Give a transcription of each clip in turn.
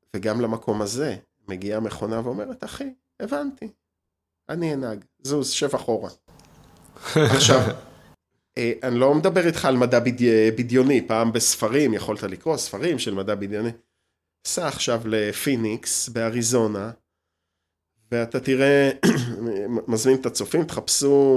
וגם למקום הזה מגיעה מכונה ואומרת, אחי, הבנתי, אני אנהג, זוז, שב אחורה. עכשיו, אני לא מדבר איתך על מדע בדיוני, פעם בספרים, יכולת לקרוא ספרים של מדע בדיוני. סע עכשיו לפיניקס באריזונה, ואתה תראה, מזמין את הצופים, תחפשו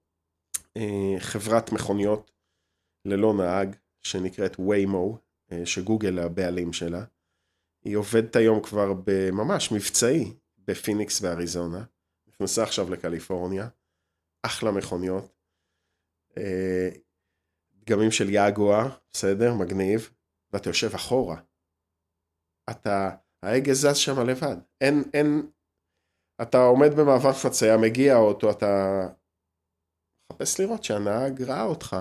חברת מכוניות ללא נהג, שנקראת Waymo, שגוגל הבעלים שלה. היא עובדת היום כבר בממש מבצעי בפיניקס באריזונה, נכנסה עכשיו לקליפורניה, אחלה מכוניות, דגמים של יגואר, בסדר, מגניב, ואתה יושב אחורה, ההגה זז שם לבד, אתה עומד במעבר חצייה, מגיע האוטו, אתה מחפש לראות שהנהג ראה אותך,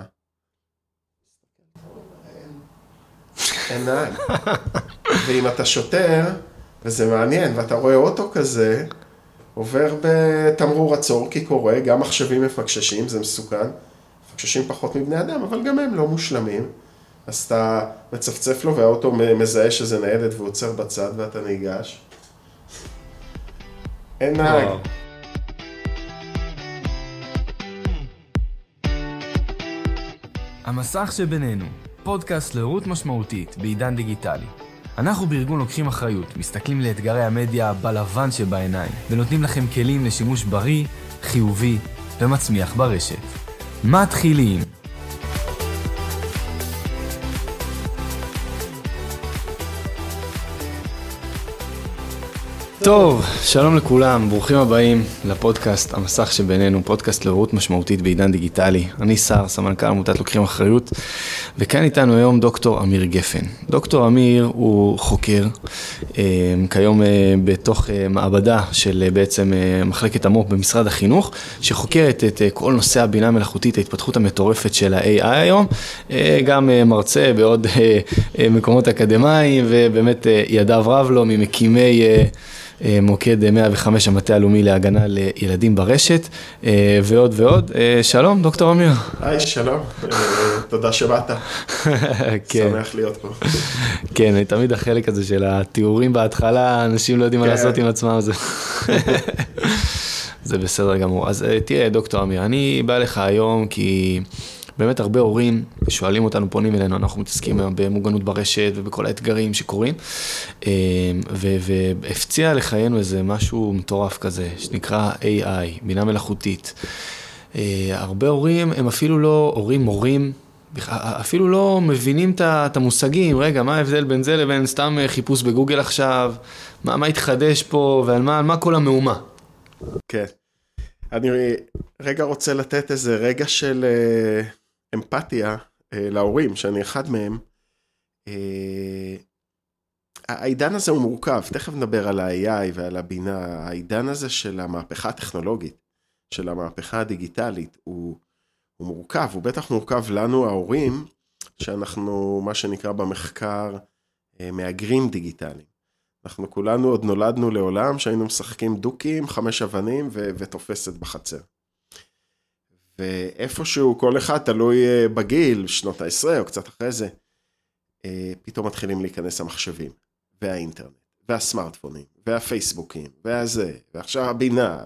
אין נהג, ואם אתה שוטר, וזה מעניין, ואתה רואה אוטו כזה, עובר בתמרור עצור, כי קורה, גם מחשבים מפקששים, זה מסוכן, מפקששים פחות מבני אדם, אבל גם הם לא מושלמים, אז אתה מצפצף לו, והאוטו מזהה שזה ניידת, והוא עוצר בצד, ואתה ניגש. אין נהג. המסך שבינינו, פודקאסט להורות משמעותית בעידן דיגיטלי. אנחנו בארגון לוקחים אחריות, מסתכלים לאתגרי המדיה בלבן שבעיניים, ונותנים לכם כלים לשימוש בריא, חיובי ומצמיח ברשת. מתחילים. טוב, שלום לכולם, ברוכים הבאים לפודקאסט המסך שבינינו, פודקאסט להורות משמעותית בעידן דיגיטלי. אני שר, סמנכ"ל עמותת לוקחים אחריות, וכאן איתנו היום דוקטור אמיר גפן. דוקטור אמיר הוא חוקר, כיום בתוך מעבדה של בעצם מחלקת המו"פ במשרד החינוך, שחוקרת את כל נושא הבינה המלאכותית, ההתפתחות המטורפת של ה-AI היום, גם מרצה בעוד מקומות אקדמיים, ובאמת ידיו רב לו ממקימי מוקד 105 המטה הלאומי להגנה לילדים ברשת, ועוד ועוד. שלום, דוקטור אמיר. היי, שלום. תודה שבאת. שמח להיות פה. כן, תמיד החלק הזה של התיאורים בהתחלה, אנשים לא יודעים מה לעשות עם עצמם. זה בסדר גמור. אז תראה, דוקטור אמיר, אני בא לך היום כי באמת הרבה הורים שואלים אותנו, פונים אלינו, אנחנו מתעסקים היום במוגנות ברשת ובכל האתגרים שקורים, והפציע לחיינו איזה משהו מטורף כזה, שנקרא AI, בינה מלאכותית. הרבה הורים, הם אפילו לא הורים, מורים, אפילו לא מבינים את המושגים, רגע, מה ההבדל בין זה לבין סתם חיפוש בגוגל עכשיו, מה התחדש פה ועל מה כל המהומה? כן. אני רגע רוצה לתת איזה רגע של אמפתיה להורים, שאני אחד מהם. העידן הזה הוא מורכב, תכף נדבר על ה-AI ועל הבינה. העידן הזה של המהפכה הטכנולוגית, של המהפכה הדיגיטלית, הוא מורכב, הוא בטח מורכב לנו ההורים, שאנחנו מה שנקרא במחקר מאגרים דיגיטליים. אנחנו כולנו עוד נולדנו לעולם שהיינו משחקים דוקים, 5 אבנים ותופסת בחצר. ואיפשהו כל אחד תלוי בגיל, שנות ה-10 או קצת אחרי זה, פתאום מתחילים להיכנס המחשבים, והאינטרנט, והסמארטפונים, והפייסבוקים, והזה, ועכשיו הבינה,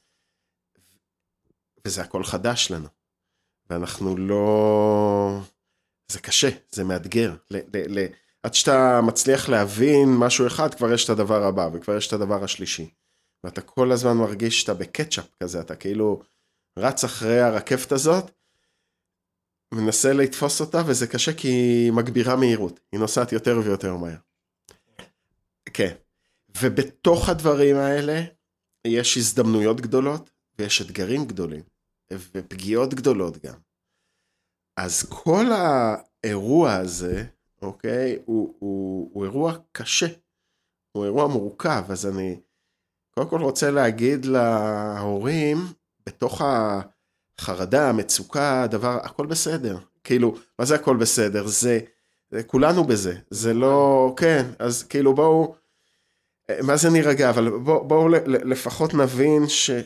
וזה הכל חדש לנו. ואנחנו לא... זה קשה, זה מאתגר. עד שאתה מצליח להבין משהו אחד, כבר יש את הדבר הבא, וכבר יש את הדבר השלישי. ואתה כל הזמן מרגיש שאתה בקטשאפ כזה, אתה כאילו רץ אחרי הרכבת הזאת, מנסה לתפוס אותה, וזה קשה כי היא מגבירה מהירות, היא נוסעת יותר ויותר מהר. כן, ובתוך הדברים האלה, יש הזדמנויות גדולות, ויש אתגרים גדולים, ופגיעות גדולות גם. אז כל האירוע הזה, אוקיי, הוא אירוע קשה, הוא אירוע מורכב, אז אני קודם כל רוצה להגיד להורים, בתוך החרדה, המצוקה, הדבר, הכל בסדר. כאילו, מה זה הכל בסדר? זה כולנו בזה, זה לא, כן, אז כאילו בואו, מה זה נרגע, אבל בואו לפחות נבין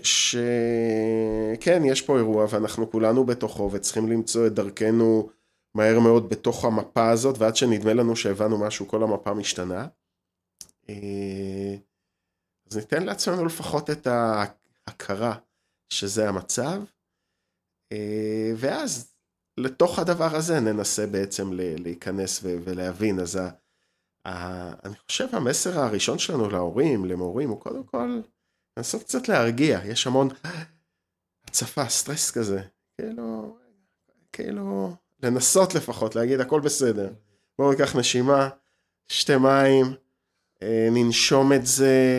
כן, יש פה אירוע, ואנחנו כולנו בתוכו, וצריכים למצוא את דרכנו מהר מאוד בתוך המפה הזאת, ועד שנדמה לנו שהבנו משהו, כל המפה משתנה. אז ניתן לעצמנו לפחות את ההכרה שזה המצב, ואז לתוך הדבר הזה ננסה בעצם להיכנס ולהבין. אז אני חושב המסר הראשון שלנו להורים, למורים, הוא קודם כל לנסות קצת להרגיע. יש המון הצפה, סטרס כזה, כאילו לנסות לפחות להגיד הכל בסדר. בואו ניקח נשימה, שתי מים, ננשום את זה,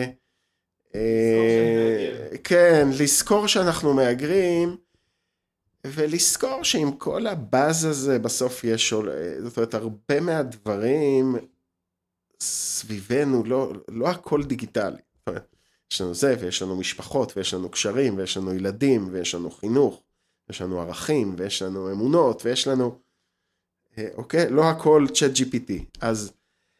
כן, לזכור שאנחנו מאגרים, ולזכור שעם כל הבאז הזה בסוף יש, זאת אומרת, הרבה מהדברים סביבנו, לא הכל דיגיטלי. יש לנו זה, ויש לנו משפחות, ויש לנו קשרים, ויש לנו ילדים, ויש לנו חינוך, ויש לנו ערכים, ויש לנו אמונות, ויש לנו, אוקיי? לא הכל צ'אט GPT. אז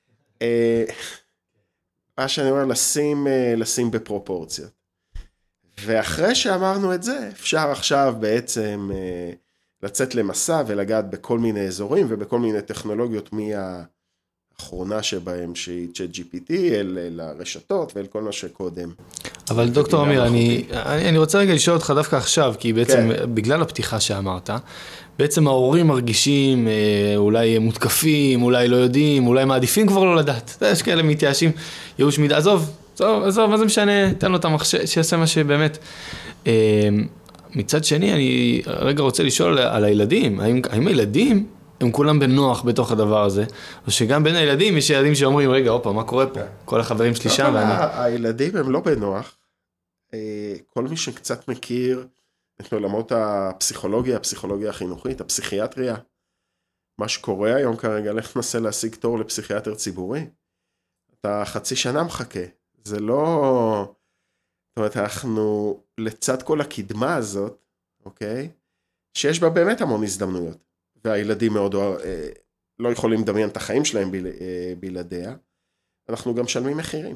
מה שאני אומר, לשים בפרופורציות. ואחרי שאמרנו את זה, אפשר עכשיו בעצם לצאת למסע ולגעת בכל מיני אזורים ובכל מיני טכנולוגיות מהאחרונה שבהם שהיא צ'אט GPT אל הרשתות ואל כל מה שקודם. אבל דוקטור אמיר, אני רוצה רגע לשאול אותך דווקא עכשיו, כי בעצם בגלל הפתיחה שאמרת, בעצם ההורים מרגישים אולי מותקפים, אולי לא יודעים, אולי מעדיפים כבר לא לדעת. יש כאלה מתייאשים, ייאוש מידה, עזוב, מה זה משנה, תן לו את המחשב, שיעשה מה שבאמת. מצד שני, אני רגע רוצה לשאול על הילדים, האם הילדים הם כולם בנוח בתוך הדבר הזה, או שגם בין הילדים יש ילדים שאומרים, רגע, אופה, מה קורה פה? כל החברים שלי שם ואני... הילדים הם לא בנוח, כל מי שקצת מכיר את עולמות הפסיכולוגיה החינוכית, הפסיכיאטריה, מה שקורה היום כרגע, לך נסה להשיג תור לפסיכיאטר ציבורי, אתה חצי שנה מחכה, זה לא, זאת אומרת, אנחנו לצד כל הקדמה הזאת, אוקיי, שיש בה באמת המון הזדמנויות, והילדים מאוד לא יכולים לדמיין את החיים שלהם בלעדיה, אנחנו גם משלמים מחירים,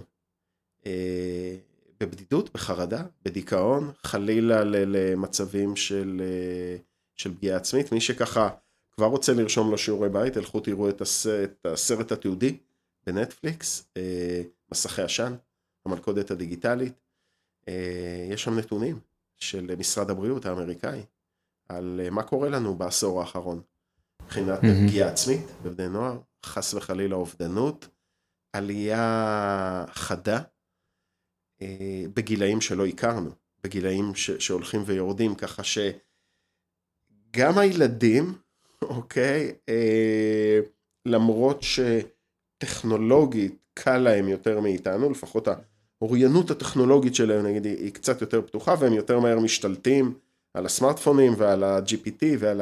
בבדידות, בחרדה, בדיכאון, חלילה למצבים של פגיעה עצמית, מי שככה כבר רוצה לרשום לו שיעורי בית, הלכו תראו את הסרט התיעודי בנטפליקס, מסכי עשן, המלכודת הדיגיטלית, יש שם נתונים של משרד הבריאות האמריקאי, על מה קורה לנו בעשור האחרון, מבחינת פגיעה עצמית בבני נוער, חס וחלילה אובדנות, עלייה חדה, בגילאים שלא הכרנו, בגילאים שהולכים ויורדים, ככה שגם הילדים, אוקיי, למרות שטכנולוגית קל להם יותר מאיתנו, לפחות האוריינות הטכנולוגית שלהם, נגיד, היא קצת יותר פתוחה, והם יותר מהר משתלטים על הסמארטפונים ועל ה-GPT ועל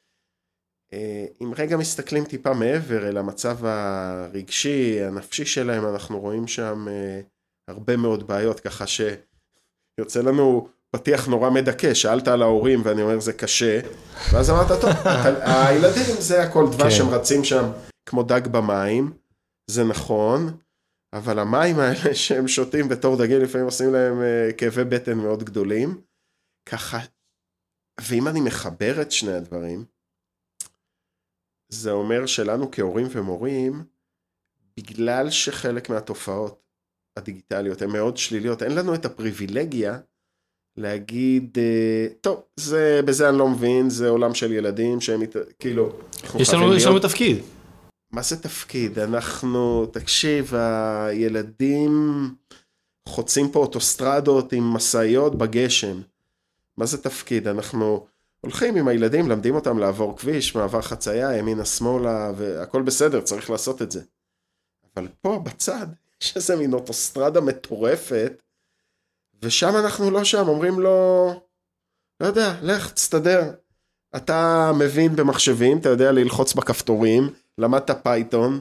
אם רגע מסתכלים טיפה מעבר אל המצב הרגשי, הנפשי שלהם, אנחנו רואים שם הרבה מאוד בעיות, ככה שיוצא לנו פתיח נורא מדכא, שאלת על ההורים ואני אומר זה קשה, ואז אמרת טוב, הילדים זה הכל דבש שהם רצים שם כמו דג במים, זה נכון, אבל המים האלה שהם שותים בתור דגים לפעמים עושים להם כאבי בטן מאוד גדולים, ככה, ואם אני מחבר את שני הדברים, זה אומר שלנו כהורים ומורים, בגלל שחלק מהתופעות הדיגיטליות הן מאוד שליליות, אין לנו את הפריבילגיה להגיד, טוב, בזה אני לא מבין, זה עולם של ילדים שהם כאילו... יש לנו תפקיד. מה זה תפקיד? אנחנו, תקשיב, הילדים חוצים פה אוטוסטרדות עם מסעיות בגשם. מה זה תפקיד? אנחנו הולכים עם הילדים, למדים אותם לעבור כביש, מעבר חצייה, ימינה שמאלה, והכל בסדר, צריך לעשות את זה. אבל פה בצד, יש איזה מין אוטוסטרדה מטורפת, ושם אנחנו לא שם, אומרים לו, לא יודע, לך, תסתדר. אתה מבין במחשבים, אתה יודע ללחוץ בכפתורים, למדת פייתון.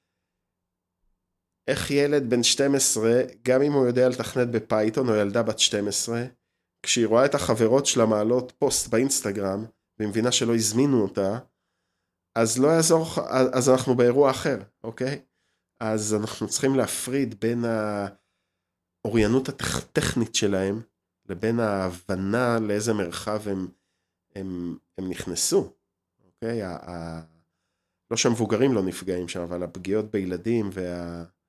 איך ילד בן 12, גם אם הוא יודע לתכנת בפייתון, או ילדה בת 12, כשהיא רואה את החברות שלה מעלות פוסט באינסטגרם, והיא מבינה שלא הזמינו אותה, אז לא יעזור, אז אנחנו באירוע אחר, אוקיי? אז אנחנו צריכים להפריד בין האוריינות הטכנית שלהם, לבין ההבנה לאיזה מרחב הם נכנסו, אוקיי? לא שהמבוגרים לא נפגעים שם, אבל הפגיעות בילדים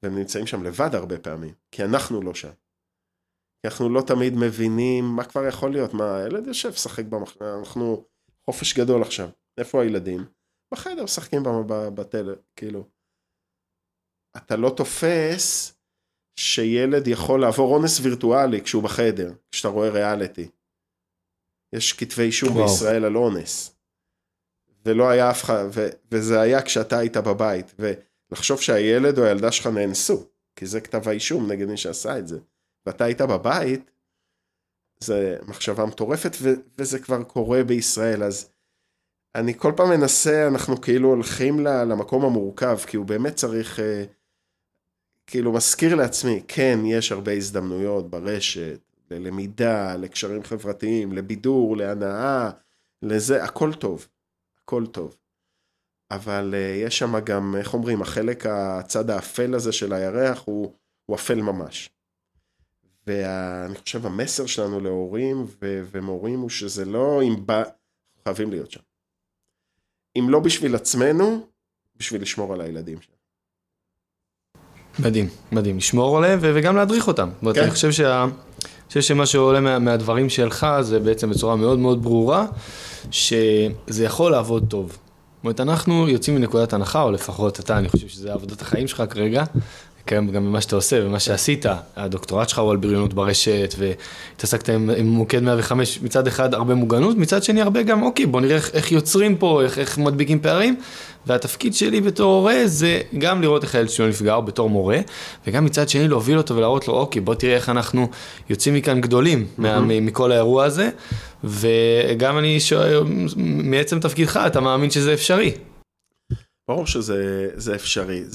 והם נמצאים שם לבד הרבה פעמים, כי אנחנו לא שם. כי אנחנו לא תמיד מבינים מה כבר יכול להיות, מה, הילד יושב, שחק במחנה, אנחנו חופש גדול עכשיו. איפה הילדים? בחדר, שחקים בטלר, כאילו. אתה לא תופס שילד יכול לעבור אונס וירטואלי כשהוא בחדר, כשאתה רואה ריאליטי. יש כתבי אישום בישראל על אונס. ולא היה אף אחד, וזה היה כשאתה היית בבית, ולחשוב שהילד או הילדה שלך נאנסו, כי זה כתב האישום נגד מי שעשה את זה. ואתה היית בבית, זה מחשבה מטורפת, וזה כבר קורה בישראל, אז אני כל פעם מנסה, אנחנו כאילו הולכים למקום המורכב, כי הוא באמת צריך, כאילו מזכיר לעצמי, כן, יש הרבה הזדמנויות ברשת, ללמידה, לקשרים חברתיים, לבידור, להנאה, לזה, הכל טוב, הכל טוב. אבל יש שם גם, איך אומרים, החלק, הצד האפל הזה של הירח, הוא אפל ממש. ואני חושב, המסר שלנו להורים ומורים, הוא שזה לא אם בא, חייבים להיות שם. אם לא בשביל עצמנו, בשביל לשמור על הילדים שלנו. מדהים, מדהים, לשמור עליהם וגם להדריך אותם. כן. אני חושב שמה שעולה מהדברים שלך, זה בעצם בצורה מאוד מאוד ברורה, שזה יכול לעבוד טוב. זאת אומרת, אנחנו יוצאים מנקודת הנחה, או לפחות אתה, אני חושב שזה עבודת החיים שלך כרגע, גם במה שאתה עושה ומה שעשית, הדוקטורט שלך הוא על בריונות ברשת, והתעסקת עם מוקד 105, מצד אחד הרבה מוגנות, מצד שני הרבה גם, אוקיי, בוא נראה איך יוצרים פה, איך מדביקים פערים, והתפקיד שלי בתור הורה זה גם לראות איך הילד שלו נפגע, או בתור מורה, וגם מצד שני להוביל אותו ולהראות לו, אוקיי, בוא תראה איך אנחנו יוצאים מכאן גדולים מכל האירוע הזה, וגם אני מעצם תפקידך, אתה מאמין שזה אפשרי. ברור שזה אפשרי,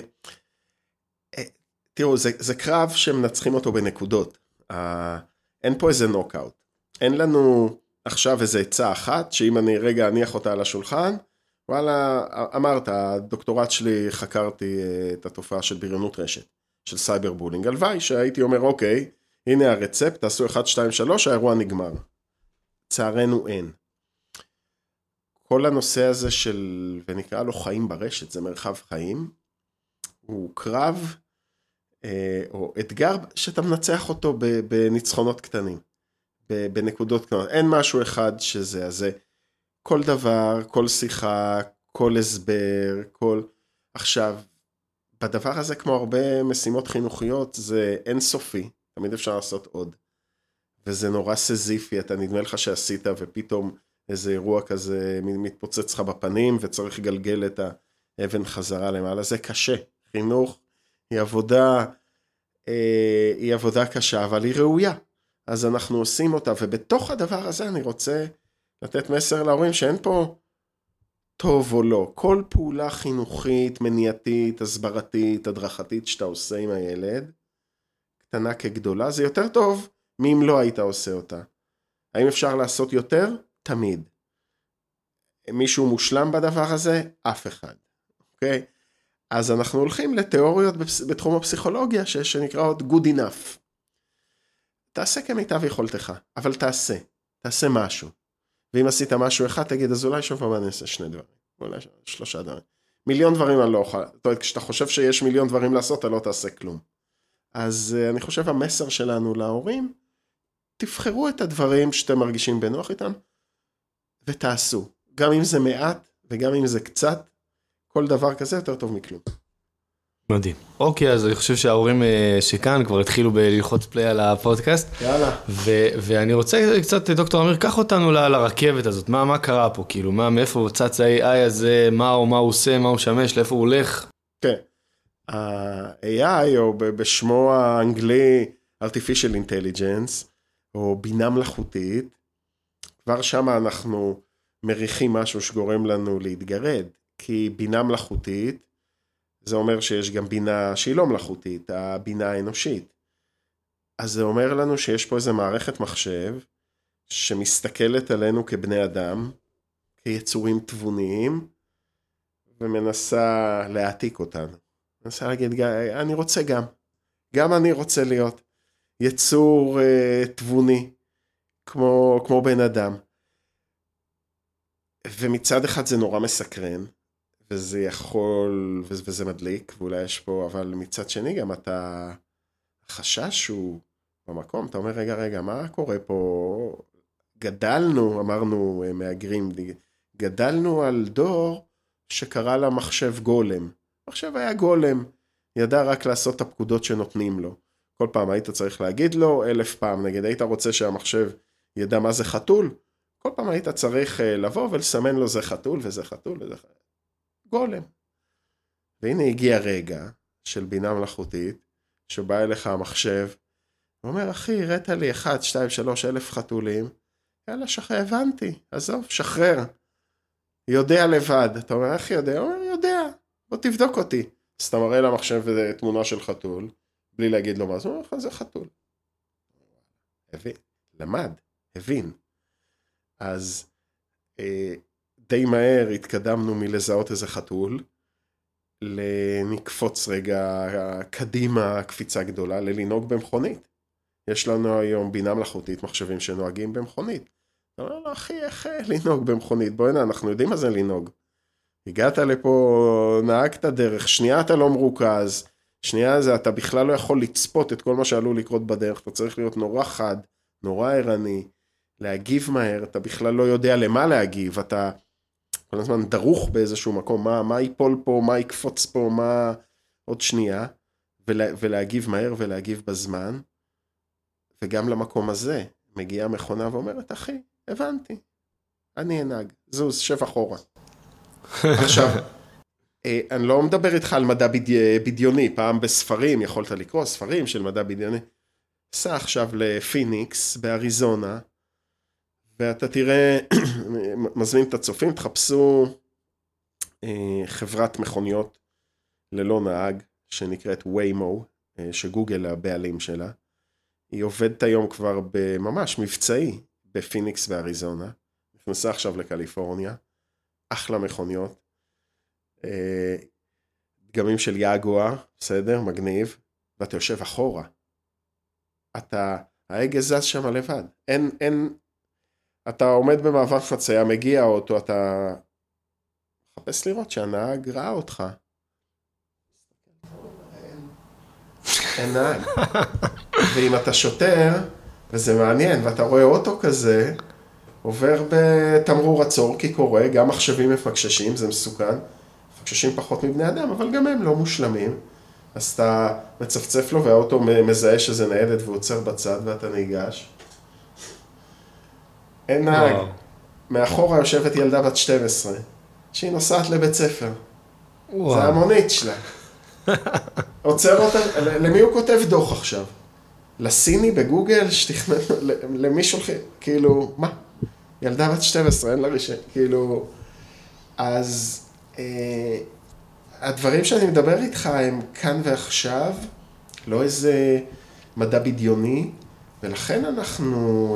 תראו, זה קרב שמנצחים אותו בנקודות. אין פה איזה נוקאוט. אין לנו עכשיו איזה עצה אחת, שאם אני רגע אניח אותה על השולחן, וואלה, אמרת, הדוקטורט שלי חקרתי את התופעה של בריונות רשת, של סייבר בולינג. הלוואי שהייתי אומר, אוקיי, הנה הרצפט, תעשו 1, 2, 3, האירוע נגמר. צערנו אין. כל הנושא הזה של, ונקרא לו חיים ברשת, זה מרחב חיים, הוא קרב, או אתגר שאתה מנצח אותו בניצחונות קטנים, בנקודות קטנות. אין משהו אחד שזה, אז זה כל דבר, כל שיחה, כל הסבר, עכשיו, בדבר הזה כמו הרבה משימות חינוכיות, זה אינסופי, תמיד אפשר לעשות עוד. וזה נורא סזיפי, אתה נדמה לך שעשית, ופתאום איזה אירוע כזה מתפוצץ לך בפנים, וצריך לגלגל את האבן חזרה למעלה. זה קשה. חינוך היא עבודה קשה, אבל היא ראויה. אז אנחנו עושים אותה, ובתוך הדבר הזה אני רוצה לתת מסר להורים שאין פה טוב או לא. כל פעולה חינוכית, מניעתית, הסברתית, הדרכתית שאתה עושה עם הילד, קטנה כגדולה, זה יותר טוב מאם לא היית עושה אותה. האם אפשר לעשות יותר? תמיד. מישהו מושלם בדבר הזה? אף אחד. אוקיי? אז אנחנו הולכים לתיאוריות בתחום הפסיכולוגיה שנקראות good enough. תעשה כמיטב יכולתך, אבל תעשה משהו. ואם עשית משהו אחד, תגיד, אז אולי שוב אני אעשה 2 דברים, אולי 3 דברים. 1,000,000 דברים אני לא אוכל, זאת אומרת, כשאתה חושב שיש 1,000,000 דברים לעשות, אתה לא תעשה כלום. אז אני חושב המסר שלנו להורים, תבחרו את הדברים שאתם מרגישים בנוח איתם, ותעשו. גם אם זה מעט, וגם אם זה קצת, כל דבר כזה יותר טוב מכלום. מדהים. אוקיי, אז אני חושב שההורים שכאן כבר התחילו ללחוץ פליי על הפודקאסט. יאללה. ואני רוצה קצת, דוקטור אמיר, קח אותנו לרכבת הזאת. מה קרה פה? כאילו, מאיפה צץ ה-AI הזה, מה הוא עושה, מה הוא משמש, לאיפה הוא הולך? כן. ה-AI, או בשמו האנגלי, artificial intelligence, או בינה מלאכותית, כבר שם אנחנו מריחים משהו שגורם לנו להתגרד, כי בינה מלאכותית, זה אומר שיש גם בינה שהיא לא מלאכותית, הבינה האנושית. אז זה אומר לנו שיש פה איזו מערכת מחשב, שמסתכלת עלינו כבני אדם, כיצורים תבוניים, ומנסה להעתיק אותנו. מנסה להגיד, אני רוצה גם אני רוצה להיות יצור תבוני, כמו בן אדם. ומצד אחד זה נורא מסקרן, וזה יכול, וזה מדליק, ואולי יש פה, אבל מצד שני גם אתה, החשש הוא במקום, אתה אומר, רגע, מה קורה פה? גדלנו, אמרנו מהגרים, גדלנו על דור שקרא לה מחשב גולם. מחשב היה גולם, ידע רק לעשות את הפקודות שנותנים לו. כל פעם היית צריך להגיד לו 1000 פעם, נגיד היית רוצה שהמחשב ידע מה זה חתול, כל פעם היית צריך לבוא ולסמן לו זה חתול וזה חתול וזה חתול. גולם. והנה הגיע רגע של בינה מלאכותית, שבא אליך המחשב, ואומר, אחי, הראת לי 1, 2, 3 אלף חתולים, יאללה, הבנתי, עזוב, שחרר. יודע לבד. אתה אומר, איך יודע? הוא אומר, יודע, בוא תבדוק אותי. אז אתה מראה למחשב תמונה של חתול, בלי להגיד לו מה, זה אומר לך, זה חתול. הבין, למד, הבין. אז די מהר התקדמנו מלזהות איזה חתול, לנקפוץ רגע קדימה, קפיצה גדולה, ללנהוג במכונית. יש לנו היום בינה מלאכותית, מחשבים שנוהגים במכונית. אתה אומר לו, אחי, איך לנהוג במכונית? בוא הנה, אנחנו יודעים מה זה לנהוג. הגעת לפה, נהגת דרך, שנייה אתה לא מרוכז, שנייה זה, אתה בכלל לא יכול לצפות את כל מה שעלול לקרות בדרך, אתה צריך להיות נורא חד, נורא ערני, להגיב מהר, אתה בכלל לא יודע למה להגיב, אתה כל הזמן דרוך באיזשהו מקום, מה ייפול פה, מה יקפוץ פה, מה עוד שנייה, ולהגיב מהר ולהגיב בזמן, וגם למקום הזה מגיעה מכונה ואומרת, אחי, הבנתי, אני אנהג, זוז, שב אחורה. עכשיו, אני לא מדבר איתך על מדע בדיוני, פעם בספרים, יכולת לקרוא ספרים של מדע בדיוני, סע עכשיו לפיניקס באריזונה, ואתה תראה, מזמין את הצופים, תחפשו חברת מכוניות ללא נהג, שנקראת Waymo, שגוגל הבעלים שלה, היא עובדת היום כבר בממש מבצעי בפיניקס באריזונה, נכנסה עכשיו לקליפורניה, אחלה מכוניות, דגמים של יאגואר, בסדר, מגניב, ואתה יושב אחורה, ההגה זז שם לבד, אין, אתה עומד במעבר חצייה, מגיע האוטו, אתה מחפש לראות שהנהג ראה אותך. אין נהג. ואם אתה שוטר, וזה מעניין, ואתה רואה אוטו כזה, עובר בתמרור עצור, כי קורה, גם מחשבים מפקששים, זה מסוכן, מפקששים פחות מבני אדם, אבל גם הם לא מושלמים, אז אתה מצפצף לו, והאוטו מזהה שזה ניידת, והוא עוצר בצד, ואתה ניגש. אין נהג. מאחורה יושבת ילדה בת 12, שהיא נוסעת לבית ספר. זה המונית שלה. עוצר אותה, למי הוא כותב דוח עכשיו? לסיני בגוגל, שתכנן, למי שולחים? כאילו, מה? ילדה בת 12, אין לה רישיון, כאילו, אז הדברים שאני מדבר איתך הם כאן ועכשיו, לא איזה מדע בדיוני, ולכן אנחנו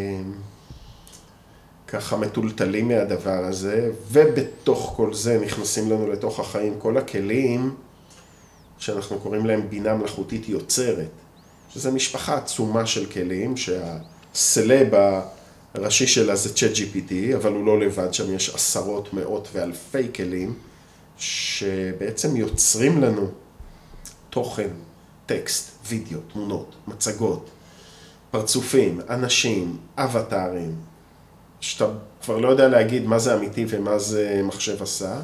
ככה מטולטלים מהדבר הזה, ובתוך כל זה נכנסים לנו לתוך החיים כל הכלים שאנחנו קוראים להם בינה מלאכותית יוצרת, שזה משפחה עצומה של כלים, שהסלב הראשי שלה זה ChatGPT, אבל הוא לא לבד, שם יש עשרות, מאות ואלפי כלים, שבעצם יוצרים לנו תוכן, טקסט, וידאו, תמונות, מצגות, פרצופים, אנשים, אבטרים, שאתה כבר לא יודע להגיד מה זה אמיתי ומה זה מחשב עשה,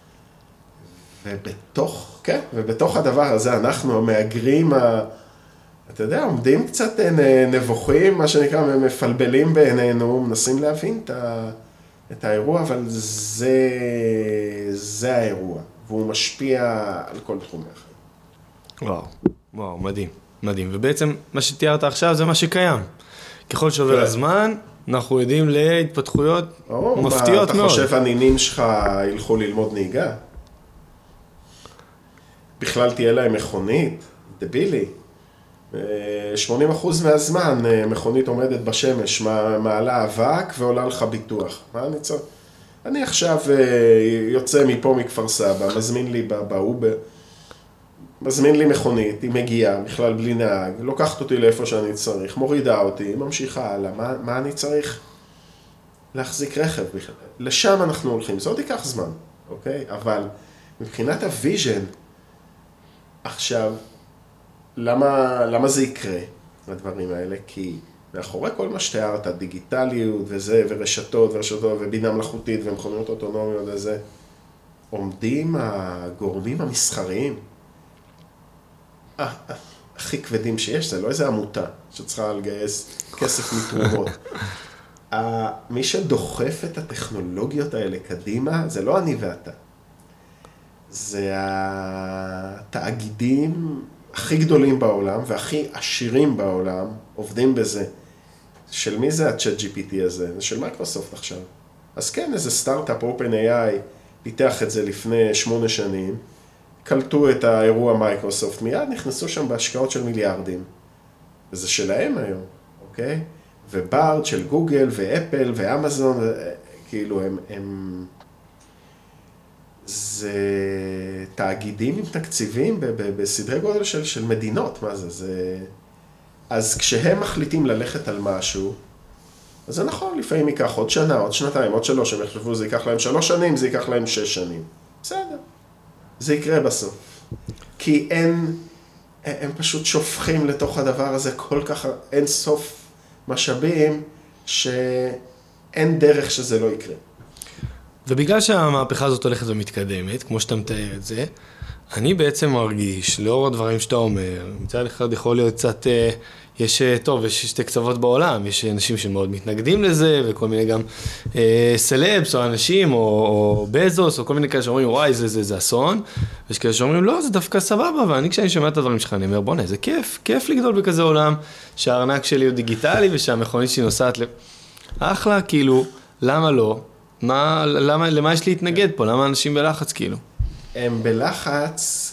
ובתוך הדבר הזה אנחנו המאגרים, אתה יודע, עומדים קצת נבוכים, מה שנקרא, מפלבלים בעינינו, מנסים להבין את האירוע, אבל זה האירוע, והוא משפיע על כל תחום אחר. וואו, מדהים, מדהים. ובעצם מה שתיארת עכשיו זה מה שקיים. ככל שעובר הזמן, אנחנו יודעים להתפתחויות מפתיעות מאוד. אתה חושב הנינים שלך ילכו ללמוד נהיגה? בכלל תהיה להם מכונית, דבילי. 80% מהזמן מכונית עומדת בשמש, מעלה אבק ועולה לך ביטוח. מה אני צריך? אני עכשיו יוצא מפה מכפר סבא, מזמין לי באובר, מזמין לי מכונית, היא מגיעה, בכלל בלי נהג, לוקחת אותי לאיפה שאני צריך, מורידה אותי, ממשיכה הלאה, מה אני צריך? להחזיק רכב בכלל. לשם אנחנו הולכים, זה עוד ייקח זמן, אוקיי? אבל מבחינת הוויז'ן, עכשיו, למה זה יקרה, הדברים האלה? כי מאחורי כל מה שתיארת, דיגיטליות וזה, ורשתות ובינה מלאכותית ומכוניות אוטונומיות וזה, עומדים הגורמים המסחריים הכי כבדים שיש, זה לא איזה עמותה שצריכה לגייס כסף מתרומות. מי שדוחף את הטכנולוגיות האלה קדימה, זה לא אני ואתה. זה התאגידים הכי גדולים בעולם והכי עשירים בעולם, עובדים בזה. של מי זה ה-ChatGPT הזה? זה של מייקרוסופט עכשיו. אז כן, איזה סטארט-אפ, OpenAI, פיתח את זה לפני 8 שנים, קלטו את האירוע מייקרוסופט, מיד נכנסו שם בהשקעות של מיליארדים. וזה שלהם היום, אוקיי? ובארד של גוגל ואפל ואמזון, כאילו הם... זה תאגידים עם תקציבים בסדרי גודל של מדינות, מה זה? אז כשהם מחליטים ללכת על משהו, אז זה נכון, לפעמים ייקח עוד שנה, עוד שנתיים, עוד 3, הם יחשבו, זה ייקח להם 3 שנים, זה ייקח להם 6 שנים. בסדר, זה יקרה בסוף. כי הם פשוט שופכים לתוך הדבר הזה כל כך, אין סוף משאבים, שאין דרך שזה לא יקרה. ובגלל שהמהפכה הזאת הולכת ומתקדמת, כמו שאתה מתאר את זה, אני בעצם מרגיש, לאור הדברים שאתה אומר, מצד אחד יכול להיות קצת, יש 2 קצוות בעולם, יש אנשים שמאוד מתנגדים לזה, וכל מיני גם סלבס או אנשים, או בזוס, או כל מיני כאלה שאומרים, וואי, זה אסון, ויש כאלה שאומרים, לא, זה דווקא סבבה, ואני כשאני שומע את הדברים שלך, אני אומר, בוא'נה, זה כיף לגדול בכזה עולם, שהארנק שלי הוא דיגיטלי, ושהמכונית שלי נוסעת אחלה, כאילו, למה לא? למה יש להתנגד פה? למה אנשים בלחץ כאילו? הם בלחץ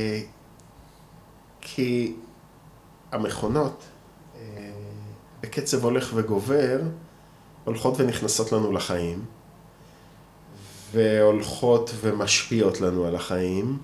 כי המכונות בקצב הולך וגובר, הולכות ונכנסות לנו לחיים, והולכות ומשפיעות לנו על החיים,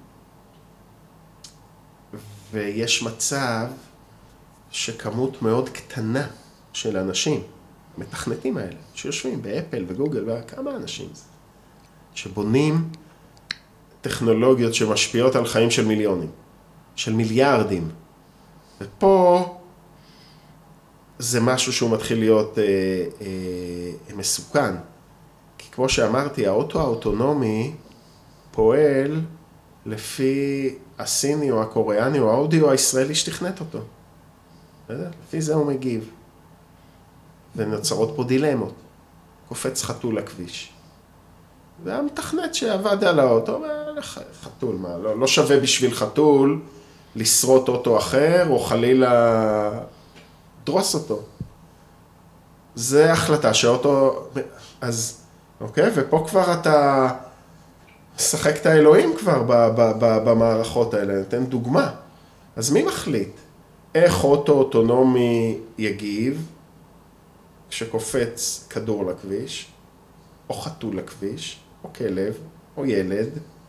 ויש מצב שכמות מאוד קטנה של אנשים, מתכנתים האלה, שיושבים באפל וגוגל, וכמה אנשים זה, שבונים טכנולוגיות שמשפיעות על חיים של מיליונים, של מיליארדים. ופה זה משהו שהוא מתחיל להיות מסוכן. כי כמו שאמרתי, האוטו האוטונומי פועל לפי הסיני או הקוריאני או ההודי או הישראלי שתכנת אותו. לפי זה הוא מגיב. ונוצרות פה דילמות. קופץ חתול לכביש. והמתכנת שעבד על האוטו, חתול, מה, לא שווה בשביל חתול לשרוט אוטו אחר, או חלילה דרוס אותו. זה החלטה שהאוטו, אז, אוקיי, ופה כבר אתה שחק את האלוהים כבר במערכות האלה, נתן דוגמה. אז מי מחליט? איך אוטו אוטונומי יגיב, כשקופץ כדור לכביש, או חתול לכביש, או כלב, או ילד,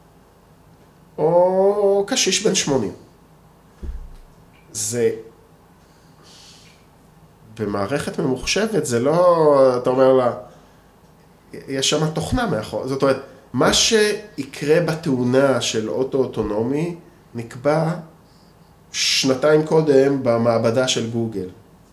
או קשיש בן 80. זה, במערכת ממוחשבת, זה לא, אתה אומר לה, יש שם תוכנה מאחור. זאת אומרת, מה שיקרה בתאונה של אוטו אוטונומי, נקבע 2 קודם במעבדה של גוגל.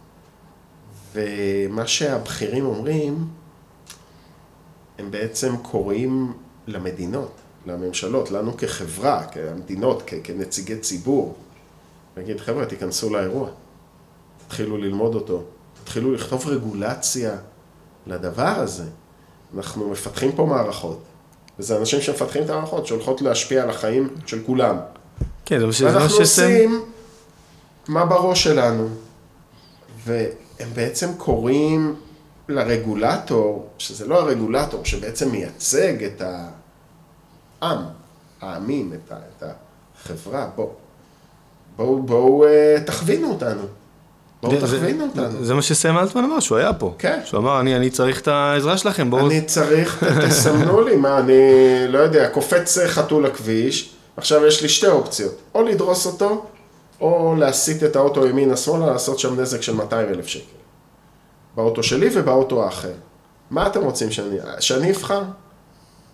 ומה שהבכירים אומרים, הם בעצם קוראים למדינות, לממשלות, לנו כחברה, כמדינות, כנציגי ציבור. נגיד, חבר'ה, תיכנסו לאירוע, תתחילו ללמוד אותו, תתחילו לכתוב רגולציה לדבר הזה. אנחנו מפתחים פה מערכות, וזה אנשים שמפתחים את המערכות, שהולכות להשפיע על החיים של כולם. כן, זה מה שזה... ואנחנו עושים מה בראש שלנו, והם בעצם קוראים לרגולטור, שזה לא הרגולטור, שבעצם מייצג את העם, העמים, את החברה, בואו תכווינו אותנו. בואו תכווינו אותנו. זה מה שסם אלטמן אמר, שהוא היה פה. כן. שהוא אמר, אני צריך את העזרה שלכם, בואו... אני צריך, תסמנו לי, מה, אני לא יודע, קופץ חתול לכביש, עכשיו יש לי 2 אופציות, או לדרוס אותו, או להסיט את האוטו ימינה-שמאלה, לעשות שם נזק של 200,000 שקל. באוטו שלי ובאוטו האחר. מה אתם רוצים שאני אבחר?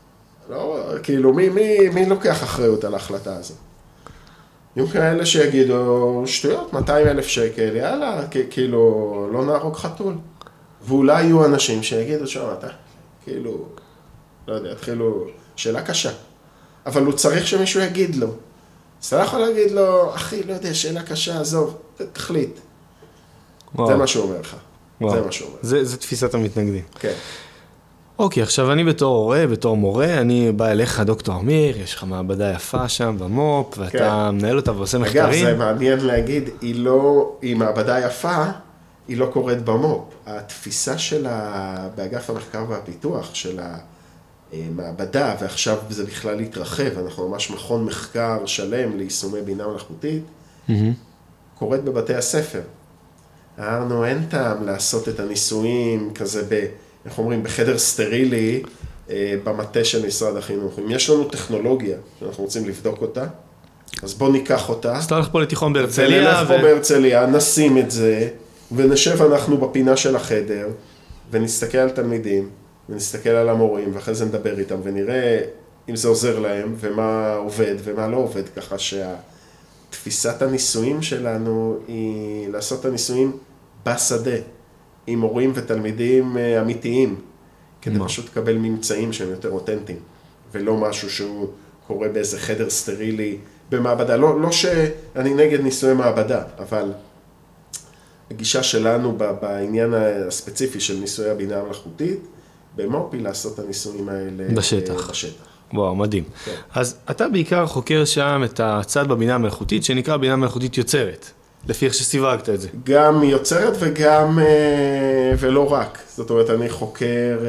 לא, כאילו, מי לוקח אחריות על ההחלטה הזו? יהיו כאלה שיגידו, שטויות, 200,000 שקל, יאללה, כאילו, לא נהרוג חתול. ואולי יהיו אנשים שיגידו, שמה, אתה, כאילו, לא יודע, התחילו, שאלה קשה. אבל הוא צריך שמישהו יגיד לו. אז אתה לא יכול להגיד לו, אחי, לא יודע, שאלה קשה, עזוב, תחליט. זה מה שהוא אומר לך. זה מה שהוא אומר. זה תפיסת המתנגדים. כן. אוקיי, עכשיו אני בתור הורה, בתור מורה, אני בא אליך, דוקטור אמיר, יש לך מעבדה יפה שם במו"פ, ואתה מנהל אותה ועושה מחקרים. אגב, זה מעניין להגיד, היא מעבדה יפה, היא לא קורית במו"פ. התפיסה שלה באגף המחקר והפיתוח של המעבדה, ועכשיו זה בכלל התרחב, אנחנו ממש מכון מחקר שלם ליישומי בינה מלאכותית, קורית בבתי הספר. אמרנו, אין טעם לעשות את הניסויים כזה איך אומרים, בחדר סטרילי, במטה של משרד החינוך. אם יש לנו טכנולוגיה שאנחנו רוצים לבדוק אותה, אז בוא ניקח אותה. אז אתה הולך פה לתיכון בהרצליה. נלך פה בהרצליה, נשים את זה, ונשב אנחנו בפינה של החדר, ונסתכל על תלמידים, ונסתכל על המורים, ואחרי זה נדבר איתם, ונראה אם זה עוזר להם, ומה עובד ומה לא עובד, ככה שהתפיסת הניסויים שלנו היא לעשות את הניסויים בשדה. עם מורים ותלמידים אמיתיים, כדי פשוט לקבל ממצאים שהם יותר אותנטיים, ולא משהו שהוא קורה באיזה חדר סטרילי במעבדה. לא שאני נגד ניסויי מעבדה, אבל הגישה שלנו בעניין הספציפי של ניסויי הבינה המלאכותית, במו"פ היא לעשות את הניסויים האלה בשטח. וואו, מדהים. כן. אז אתה בעיקר חוקר שם את הצד בבינה המלאכותית, שנקרא בינה מלאכותית יוצרת. לפי איך שסיווגת את זה. גם יוצרת וגם, ולא רק. זאת אומרת, אני חוקר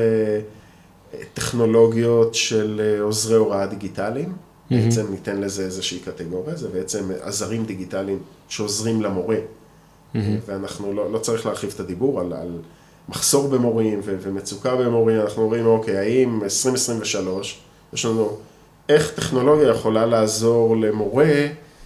טכנולוגיות של עוזרי הוראה דיגיטליים. בעצם ניתן לזה איזושהי קטגוריה. זה בעצם עזרים דיגיטליים שעוזרים למורה. ואנחנו לא צריך להרחיב את הדיבור על מחסור במורים ומצוקה במורים. אנחנו אומרים, אוקיי, האם 2023 יש לנו איך טכנולוגיה יכולה לעזור למורה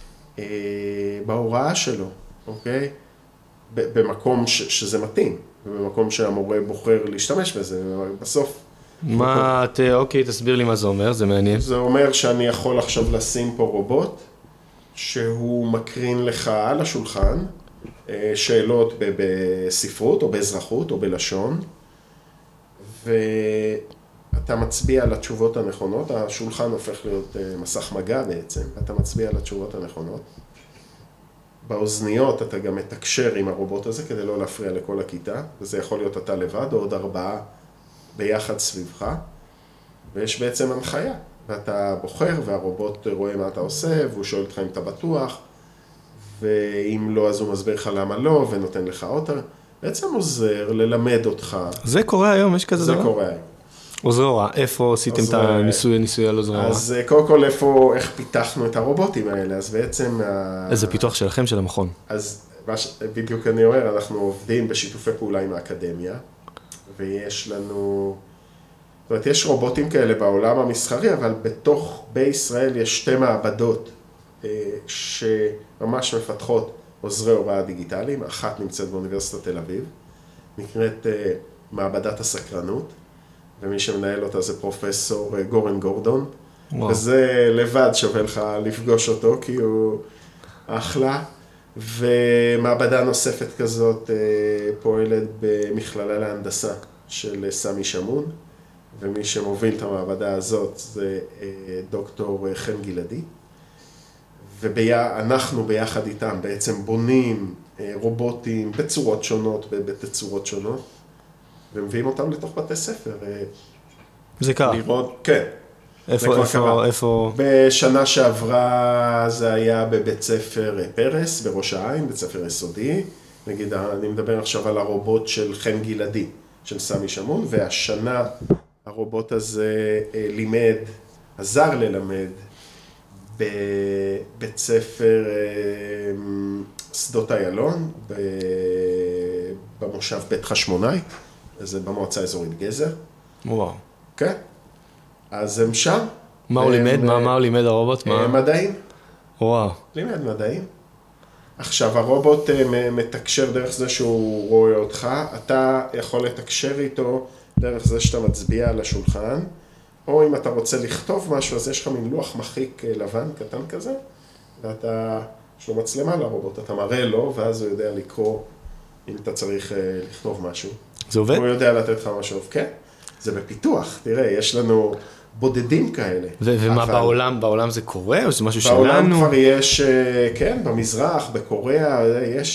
בהוראה שלו, אוקיי? במקום שזה מתאים, ובמקום שהמורה בוחר להשתמש בזה, בסוף. אוקיי, תסביר לי מה זה אומר, זה מעניין. זה אומר שאני יכול עכשיו לשים פה רובוט, שהוא מקרין לך על השולחן, שאלות בספרות, או באזרחות, או בלשון, ואתה מצביע על התשובות הנכונות, השולחן הופך להיות מסך מגע בעצם, ואתה מצביע על התשובות הנכונות. באוזניות אתה גם מתקשר עם הרובוט הזה כדי לא להפריע לכל הכיתה, וזה יכול להיות אתה לבד או עוד 4 ביחד סביבך, ויש בעצם הנחיה, ואתה בוחר והרובוט רואה מה אתה עושה, והוא שואל אותך אם אתה בטוח, ואם לא אז הוא מסביר לך למה לא, ונותן לך אותה, בעצם עוזר ללמד אותך. זה קורה היום, יש כזה דבר? זה קורה היום. עוזרי הוראה, איפה עשיתם את הניסוי על עוזרי הוראה? אז קודם כל איך פיתחנו את הרובוטים האלה, אז בעצם... איזה פיתוח שלכם, של המכון? אז בדיוק אני אומר, אנחנו עובדים בשיתופי פעולה עם האקדמיה, ויש לנו... זאת אומרת, יש רובוטים כאלה בעולם המסחרי, אבל בישראל יש 2 מעבדות שממש מפתחות עוזרי הוראה דיגיטליים, אחת נמצאת באוניברסיטת תל אביב, נקראת מעבדת הסקרנות, ומי שמנהל אותה זה פרופסור גורן גורדון, וזה לבד שווה לך לפגוש אותו, כי הוא אחלה, ומעבדה נוספת כזאת פועלת במכללה להנדסה של סמי שמון, ומי שמוביל את המעבדה הזאת זה דוקטור חן גלעדי, ואנחנו ביחד איתם בעצם בונים רובוטים בצורות שונות, בתצורות שונות, ומביאים אותם לתוך בתי ספר. זה קרה? לראות, כן. איפה? בשנה שעברה זה היה בבית ספר פרס, בראש העין, בית ספר יסודי. נגיד, אני מדבר עכשיו על הרובוט של חן גלעדי, של סמי שמון, והשנה הרובוט הזה עזר ללמד בבית ספר שדות איילון, במושב בית חשמונאי, זה במועצה האזורית גזר. וואו. כן. אז הם שם. מה הוא לימד? מה הוא לימד הרובוט? מדעים. וואו. לימד מדעים. עכשיו, הרובוט מתקשר דרך זה שהוא רואה אותך, אתה יכול לתקשר איתו דרך זה שאתה מצביע על השולחן, או אם אתה רוצה לכתוב משהו, אז יש לך מין לוח מחיק לבן קטן כזה, ואתה, יש לו מצלמה לרובוט, אתה מראה לו, ואז הוא יודע לקרוא אם אתה צריך לכתוב משהו. זה עובד? הוא יודע לתת לך משהו, כן? זה בפיתוח, תראה, יש לנו בודדים כאלה. ומה בעולם זה קורה, או שזה משהו שלנו? בעולם כבר יש, כן, במזרח, בקוריאה,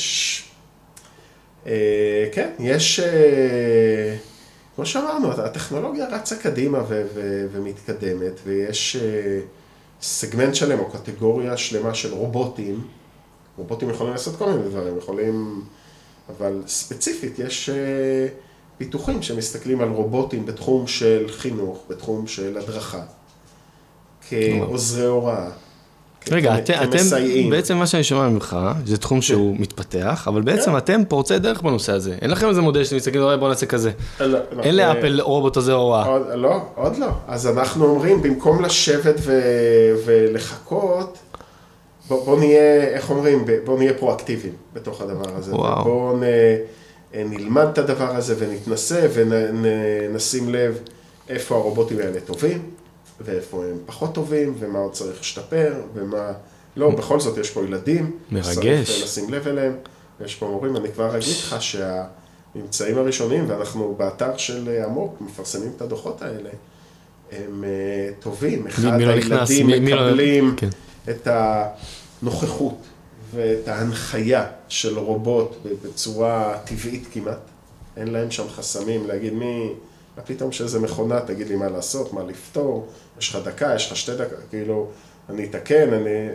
כן, יש, כמו שאמרנו, הטכנולוגיה רצה קדימה ומתקדמת, ויש סגמנט שלם או קטגוריה שלמה של רובוטים. רובוטים יכולים לעשות כל מיני דברים, אבל ספציפית יש פיתוחים שמסתכלים על רובוטים בתחום של חינוך, בתחום של הדרכה, כעוזרי הוראה. רגע, אתם, בעצם מה שאני שומע ממך, זה תחום שהוא מתפתח, אבל בעצם אתם פורצי דרך בנושא הזה. אין לכם איזה מודל שאתם מסתכלים, בוא נעשה כזה. אין לאפל רובוט הזה הוראה. לא, עוד לא. אז אנחנו אומרים, במקום לשבת ולחכות, בוא נהיה, איך אומרים, בוא נהיה פרואקטיביים בתוך הדבר הזה. בוא נלמד את הדבר הזה ונתנסה ונשים לב איפה הרובוטים האלה טובים. ואיפה הם פחות טובים, ומה עוד צריך להשתפר, ומה... לא, בכל זאת יש פה ילדים. מרגש. צריך לשים לב אליהם. יש פה מורים, אני כבר אגיד לך שהממצאים הראשונים, ואנחנו באתר של עמוק מפרסמים את הדוחות האלה, הם טובים. אחד הילדים מקבלים את הנוכחות ואת ההנחיה של רובוט בצורה טבעית כמעט. אין להם שם חסמים להגיד מי... פתאום שזה מכונה, תגיד לי מה לעשות, מה לפתור, יש לך דקה, יש לך 2 דקות, כאילו, אני אתקן,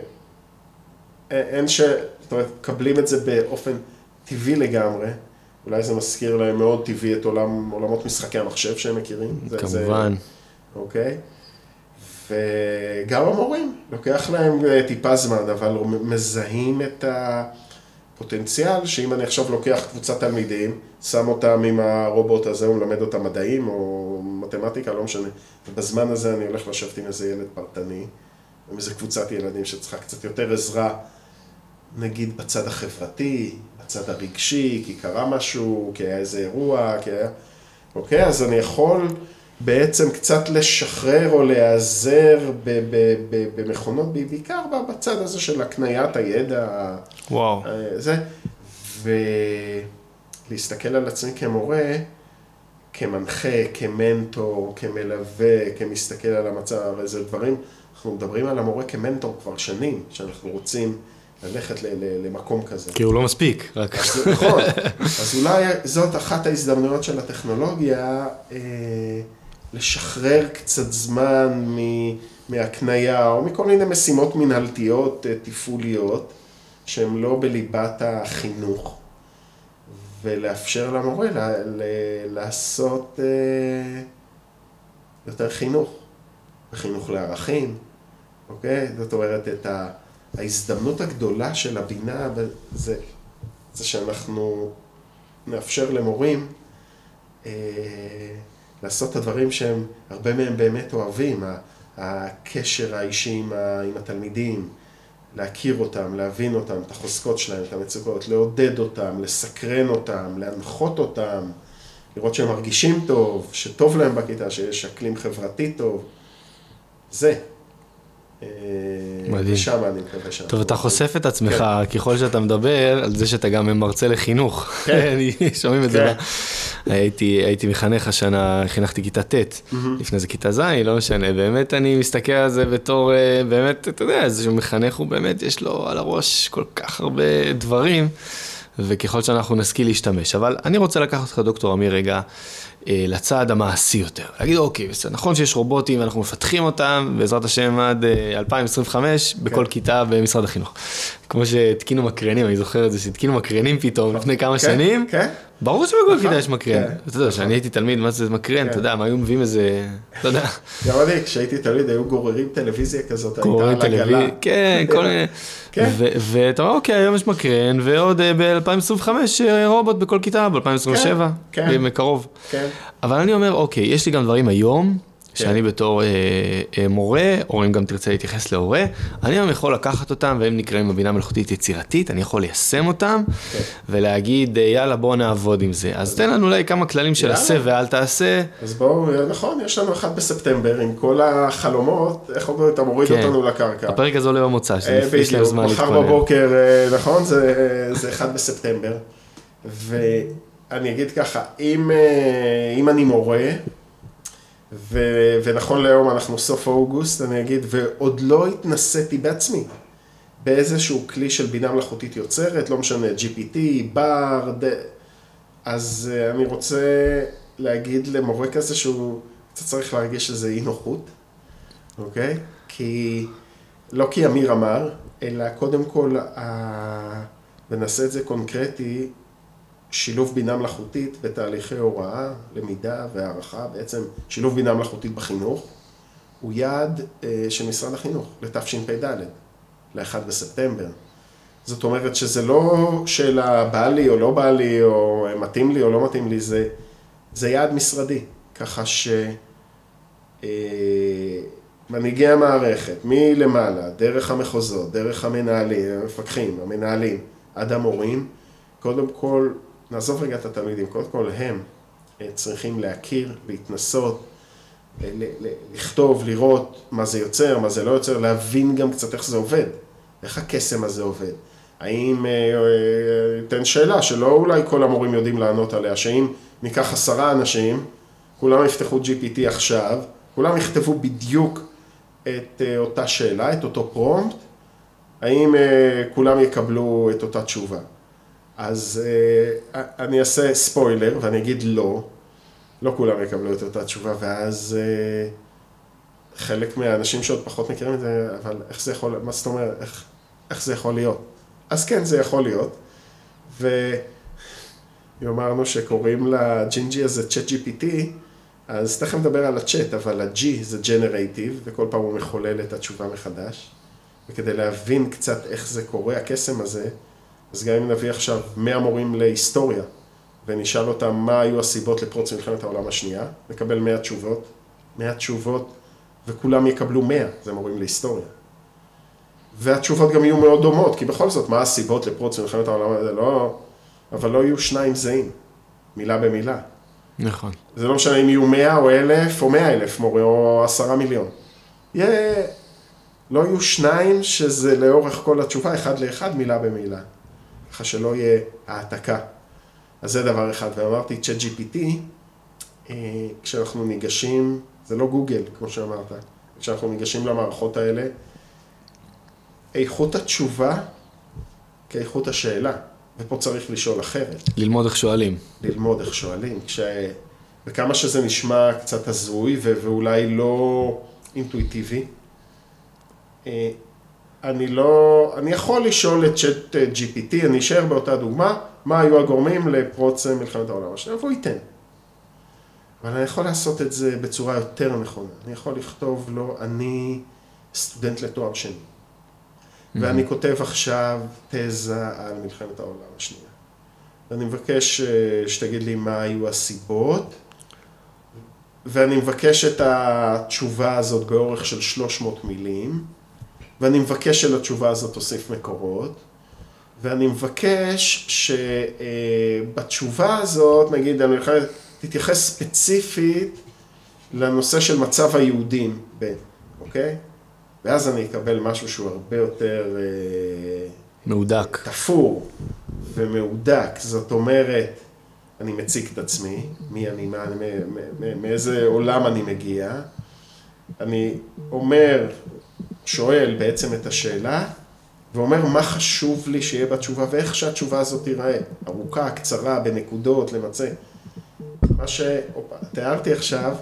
אין זאת אומרת, קבלים את זה באופן טבעי לגמרי, אולי זה מזכיר להם מאוד טבעי את עולמות משחקי המחשב שהם מכירים. כמובן. אוקיי? וגם המורים, לוקח להם טיפה זמן, אבל מזהים את פוטנציאל, שאם אני עכשיו לוקח קבוצת תלמידים, שם אותם עם הרובוט הזה, הוא מלמד אותם מדעים או מתמטיקה, לא משנה. ובזמן הזה אני הולך לשבת עם איזה ילד פרטני, עם איזה קבוצת ילדים שצריכה קצת יותר עזרה, נגיד בצד החברתי, בצד הרגשי, כי קרה משהו, כי היה איזה אירוע, כי היה... אוקיי, אז אני יכול בעצם קצת לשחרר או להיעזר במכונות, בעיקר בצד הזה של הקניית הידע. וואו. זה, ולהסתכל על עצמי כמורה, כמנחה, כמנטור, כמלווה, כמסתכל על המצב, איזה דברים. אנחנו מדברים על המורה כמנטור כבר שנים, שאנחנו רוצים ללכת למקום כזה. כי הוא לא מספיק, רק. נכון. אז אולי זאת אחת ההזדמנויות של הטכנולוגיה, לשחרר קצת זמן מהקנייה, או מכל מיני משימות מנהלתיות, תפעוליות, שהן לא בליבת החינוך, ולאפשר למורה לעשות יותר חינוך, וחינוך לערכים, אוקיי? זאת אומרת, ההזדמנות הגדולה של הבינה זה שאנחנו נאפשר למורים לעשות את הדברים שהם, הרבה מהם באמת אוהבים, הקשר האישי עם התלמידים, להכיר אותם, להבין אותם, את החוזקות שלהם, את המצוקות, לעודד אותם, לסקרן אותם, להנחות אותם, לראות שהם מרגישים טוב, שטוב להם בכיתה, שיש אקלים חברתי טוב. זה. מדהים. שם אני מקווה שם. טוב, אתה חושף את עצמך ככל שאתה מדבר על זה שאתה גם מרצה לחינוך. שומעים את זה. הייתי מחנך השנה, חינכתי כיתה ט', לפני זה כיתה ז', לא משנה. באמת אני מסתכל על זה בתור, באמת, אתה יודע, איזשהו מחנך הוא באמת, יש לו על הראש כל כך הרבה דברים, וככל שאנחנו נשכיל להשתמש. אבל אני רוצה לקחת אותך, דוקטור אמיר, רגע, לצד המעשי יותר. להגיד, אוקיי, נכון שיש רובוטים, ואנחנו מפתחים אותם, בעזרת השם עד 2025, בכל כיתה במשרד החינוך. כמו שהתקינו מקרנים, אני זוכר את זה, שהתקינו מקרנים פתאום לפני כמה שנים. ברור שבכל כיתה יש מקרן. אתה יודע, כשאני הייתי תלמיד, מה זה מקרן? אתה יודע, מה היו מביאים איזה, אתה יודע. גם אני, כשהייתי תלמיד, היו גוררים טלוויזיה כזאת, הייתה על עגלה. כן, כל מיני. ואתה אומר, אוקיי, היום יש מקרן, ועוד ב-2025 רובוט בכל כיתה, ב-2027, מקרוב. אבל אני אומר, אוקיי, יש לי גם דברים היום, שאני בתור מורה, או אם גם תרצה להתייחס להורה, אני היום יכול לקחת אותם, והם נקראים בבינה מלאכותית יצירתית, אני יכול ליישם אותם, ולהגיד, יאללה, בואו נעבוד עם זה. אז תן לנו אולי כמה כללים של עשה ואל תעשה. אז בואו, נכון, יש לנו 1 בספטמבר, עם כל החלומות, איך אומרים, אתה מוריד אותנו לקרקע. הפרק הזה עולה במוצא, יש להם זמן להתכונן. מחר בבוקר, נכון, זה 1 בספטמבר, ואני אגיד ככה, אם אני מורה, ונכון להיום אנחנו סוף אוגוסט, אני אגיד, ועוד לא התנסיתי בעצמי באיזשהו כלי של בינה מלאכותית יוצרת, לא משנה, GPT, BARD, אז אני רוצה להגיד למורה כזה שהוא קצת צריך להרגיש שזה אי נוחות, אוקיי? לא כי אמיר אמר, אלא קודם כל, ונעשה את זה קונקרטי, שילוב בינה מלאכותית בתהליכי הוראה, למידה והערכה, בעצם שילוב בינה מלאכותית בחינוך, הוא יעד של משרד החינוך, לתשפ"ד, ל-1 בספטמבר. זאת אומרת שזה לא שאלה בא לי או לא בא לי, או מתאים לי או לא מתאים לי, זה יעד משרדי, ככה שמנהיגי המערכת, מלמעלה, דרך המחוזות, דרך המנהלים, המפקחים, המנהלים, עד המורים, קודם כל, נעזוב רגע את התלמידים, קודם כל הם צריכים להכיר, להתנסות, לכתוב, לראות מה זה יוצר, מה זה לא יוצר, להבין גם קצת איך זה עובד, איך הקסם הזה עובד. האם, תן שאלה שלא אולי כל המורים יודעים לענות עליה, שאם ניקח 10 אנשים, כולם יפתחו GPT עכשיו, כולם יכתבו בדיוק את אותה שאלה, את אותו פרומפט, האם כולם יקבלו את אותה תשובה. אז אני אעשה ספוילר ואני אגיד לא כולם יקבלו את אותה תשובה, ואז חלק מהאנשים שעוד פחות מכירים את זה, אבל איך זה יכול, מה זאת אומרת, איך זה יכול להיות? אז כן, זה יכול להיות, ואמרנו שקוראים לג'ינג'י הזה צ'אט GPT, אז תכף נדבר על הצ'אט, אבל ה-G זה ג'נרייטיב, וכל פעם הוא מחולל את התשובה מחדש, וכדי להבין קצת איך זה קורה, הקסם הזה, אז גם אם נביא עכשיו 100 מורים להיסטוריה, ונשאל אותם מה היו הסיבות לפרוץ מלחמת העולם השנייה, נקבל 100 תשובות, וכולם יקבלו 100, זה מורים להיסטוריה. והתשובות גם יהיו מאוד דומות, כי בכל זאת, מה הסיבות לפרוץ מלחמת העולם הזה? לא, אבל לא יהיו 2 זהים, מילה במילה. נכון. זה לא משנה אם יהיו 100 או 1,000 או 100,000 מורה, או 10 מיליון. לא יהיו 2 שזה לאורך כל התשובה, 1 ל-1, מילה במילה. ככה שלא יהיה העתקה. אז זה דבר אחד, ואמרתי, צ'אט GPT, כשאנחנו ניגשים, זה לא גוגל, כמו שאמרת, כשאנחנו ניגשים למערכות האלה, איכות התשובה כאיכות השאלה, ופה צריך לשאול אחרת. ללמוד איך שואלים. ללמוד איך שואלים, וכמה שזה נשמע קצת הזוי, ואולי לא אינטואיטיבי, אני יכול לשאול את צ'אט GPT, אני אשאר באותה דוגמה, מה היו הגורמים לפרוץ מלחמת העולם השנייה, והוא ייתן. אבל אני יכול לעשות את זה בצורה יותר נכונה. אני יכול לכתוב לו, אני סטודנט לתואר שני, ואני כותב עכשיו תזה על מלחמת העולם השנייה. ואני מבקש שתגיד לי מה היו הסיבות, ואני מבקש את התשובה הזאת באורך של 300 מילים, ואני מבקש שלתשובה הזאת תוסיף מקורות, ואני מבקש שבתשובה הזאת, נגיד, אני יכול תתייחס ספציפית לנושא של מצב היהודים, אוקיי? ואז אני אקבל משהו שהוא הרבה יותר מהודק. תפור ומהודק. זאת אומרת, אני מציג את עצמי, מי אני, מאיזה עולם אני מגיע. אני אומר, שואל בעצם את השאלה, ואומר מה חשוב לי שיהיה בתשובה, ואיך שהתשובה הזאת תיראה. ארוכה, קצרה, בנקודות, למצא. מה שתיארתי עכשיו,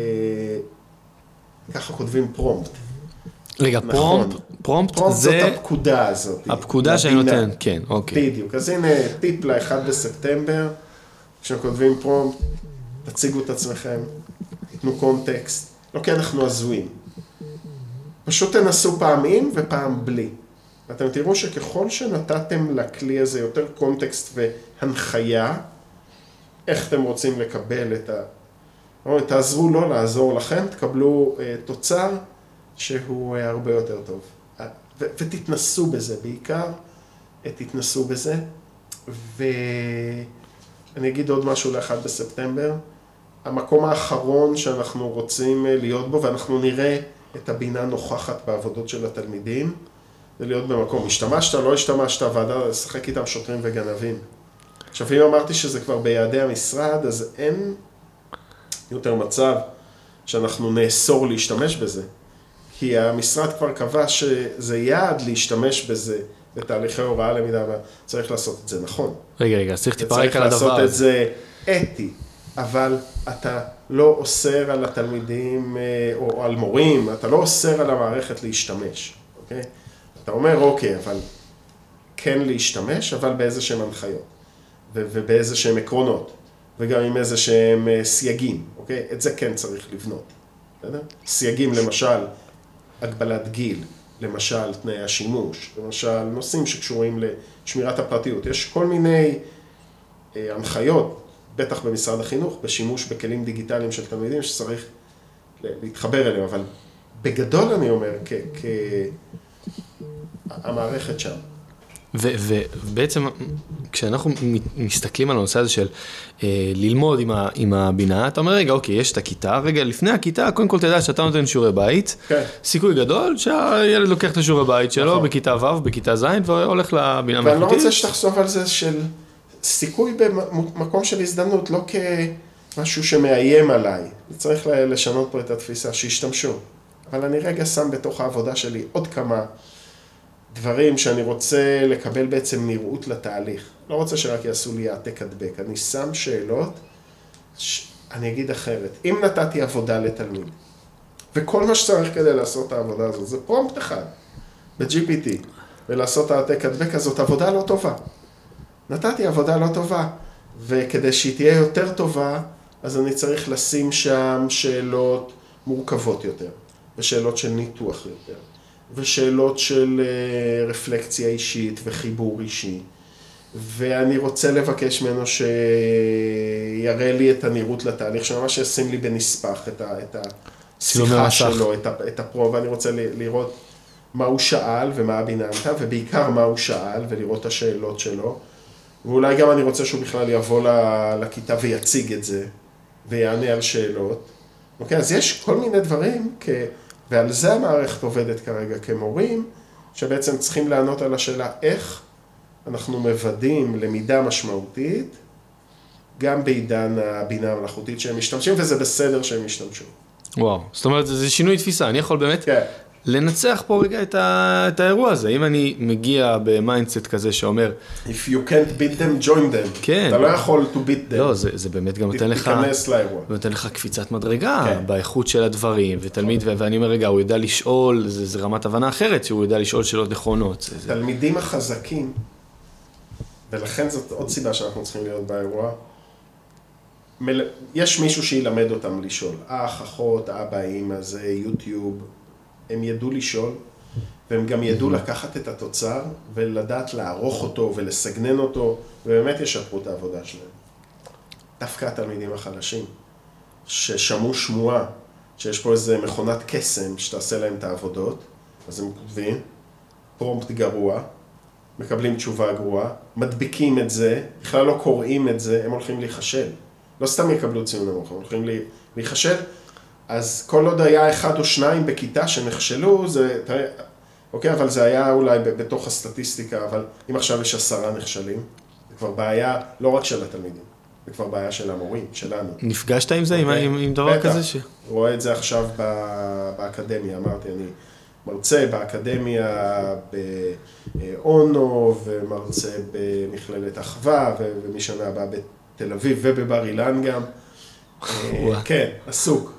ככה כותבים פרומפט. רגע, פרומפט זאת זה... הפקודה הזאת. הפקודה שאני נותן, כן, אוקיי. בדיוק. אז הנה טיפ ל-1 בספטמבר, כשכותבים פרומפט, תציגו את עצמכם, תתנו קונטקסט, לא כי אנחנו הזויים. פשוט תנסו פעם עם ופעם בלי. ואתם תראו שככל שנתתם לכלי הזה יותר קונטקסט והנחיה, איך אתם רוצים לקבל תעזרו לו לעזור לכם, תקבלו תוצר שהוא הרבה יותר טוב. ותתנסו בזה, בעיקר תתנסו בזה. ואני אגיד עוד משהו ל-1 בספטמבר. המקום האחרון שאנחנו רוצים להיות בו, ואנחנו נראה את הבינה נוכחת בעבודות של התלמידים, זה להיות במקום. השתמשת, לא השתמשת, ועדה, לשחק איתם שוטרים וגנבים. עכשיו, אם אמרתי שזה כבר ביעדי המשרד, אז אין יותר מצב שאנחנו נאסור להשתמש בזה. כי המשרד כבר קבע שזה יעד להשתמש בזה בתהליכי הוראה למידה, וצריך לעשות את זה נכון. רגע, צריך טיפה רק על הדבר הזה. צריך לעשות את זה אתי, אבל אתה לא אוסר על התלמידים או על מורים, אתה לא אוסר על המערכת להשתמש, אוקיי? אתה אומר, אוקיי, אבל כן להשתמש, אבל באיזה שהם הנחיות, ובאיזה שהם עקרונות, וגם עם איזה שהם סייגים, אוקיי? את זה כן צריך לבנות, בסדר? סייגים למשל, הגבלת גיל, למשל תנאי השימוש, למשל נושאים שקשורים לשמירת הפרטיות. יש כל מיני הנחיות, בטח במשרד החינוך, בשימוש בכלים דיגיטליים של תלמידים שצריך להתחבר אליהם, אבל בגדול אני אומר, המערכת שם. ובעצם כשאנחנו מסתכלים על הנושא הזה של ללמוד עם הבינה, אתה אומר, רגע, אוקיי, יש את הכיתה, רגע, לפני הכיתה, קודם כל תדע שאתה נותן שיעורי בית, סיכוי גדול שהילד לוקח את השיעורי בית שלו בכיתה ו', בכיתה ז', והולך לבינה מלאכותית. ואני לא רוצה שתחשוב על זה של סיכוי במקום של הזדמנות, לא כמשהו שמאיים עליי. צריך לשנות פה את התפיסה, שישתמשו. אבל אני רגע שם בתוך העבודה שלי עוד כמה דברים שאני רוצה לקבל בעצם נראות לתהליך. לא רוצה שרק יעשו לי העתק הדבק. אני שם שאלות, אני אגיד אחרת. אם נתתי עבודה לתלמיד, וכל מה שצריך כדי לעשות את העבודה הזאת, זה פרומפט אחד ב-GPT, ולעשות העתק הדבק, אז זאת עבודה לא טובה. נתתי עבודה לא טובה, וכדי שהיא תהיה יותר טובה, אז אני צריך לשים שם שאלות מורכבות יותר, ושאלות של ניתוח יותר. ושאלות של רפלקציה אישית וחיבור אישי. ואני רוצה לבקש ממנו שיראה לי את הנראות לתהליך, שממש ישים לי בנספח את השיחה שלו, את הפרו, ואני רוצה לראות מה הוא שאל ומה הבינה ענתה, ובעיקר מה הוא שאל ולראות את השאלות שלו. ואולי גם אני רוצה שהוא בכלל יבוא לכיתה ויציג את זה, ויענה על שאלות. אוקיי, אז יש כל מיני דברים ועל זה המערכת עובדת כרגע כמורים, שבעצם צריכים לענות על השאלה איך אנחנו מוודאים למידה משמעותית, גם בעידן הבינה המלאכותית שהם משתמשים, וזה בסדר שהם משתמשו. וואו, זאת אומרת, זה שינוי תפיסה, אני יכול באמת לנצח פה רגע את האירוע הזה, אם אני מגיע במיינדסט כזה שאומר... If you can't beat them, join them. כן. אתה לא יכול to beat them. לא, זה באמת גם נותן לך... תיכנס לאירוע. נותן לך קפיצת מדרגה באיכות של הדברים, ותלמיד, ואני אומר, רגע, הוא יודע לשאול, זה רמת הבנה אחרת, שהוא יודע לשאול שאלות נכונות. תלמידים החזקים, ולכן זאת עוד סיבה שאנחנו צריכים להיות באירוע, יש מישהו שילמד אותם לשאול. אח, אחות, אבא, אמא, זה יוטיוב, הם ידעו לשאול, והם גם ידעו לקחת את התוצר, ולדעת לערוך אותו ולסגנן אותו, ובאמת ישפרו את העבודה שלהם. דווקא התלמידים החלשים, ששמעו שמועה, שיש פה איזה מכונת קסם שתעשה להם את העבודות, אז הם כותבים, פרומפט גרוע, מקבלים תשובה גרועה, מדביקים את זה, בכלל לא קוראים את זה, הם הולכים להיחשל. לא סתם יקבלו ציון נמוך, הם הולכים להיחשל. אז כל עוד היה 1 או 2 בכיתה שנכשלו, זה, אוקיי, אבל זה היה אולי בתוך הסטטיסטיקה, אבל אם עכשיו יש 10 נכשלים, זה כבר בעיה לא רק של התלמידים, זה כבר בעיה של המורים, שלנו. נפגשת עם זה, עם דבר כזה? רואה את זה עכשיו באקדמיה, אמרתי, אני מרצה באקדמיה באונו, ומרצה במכללת אחווה, ומשנה הבאה בתל אביב ובבר אילן גם. כן, עסוק.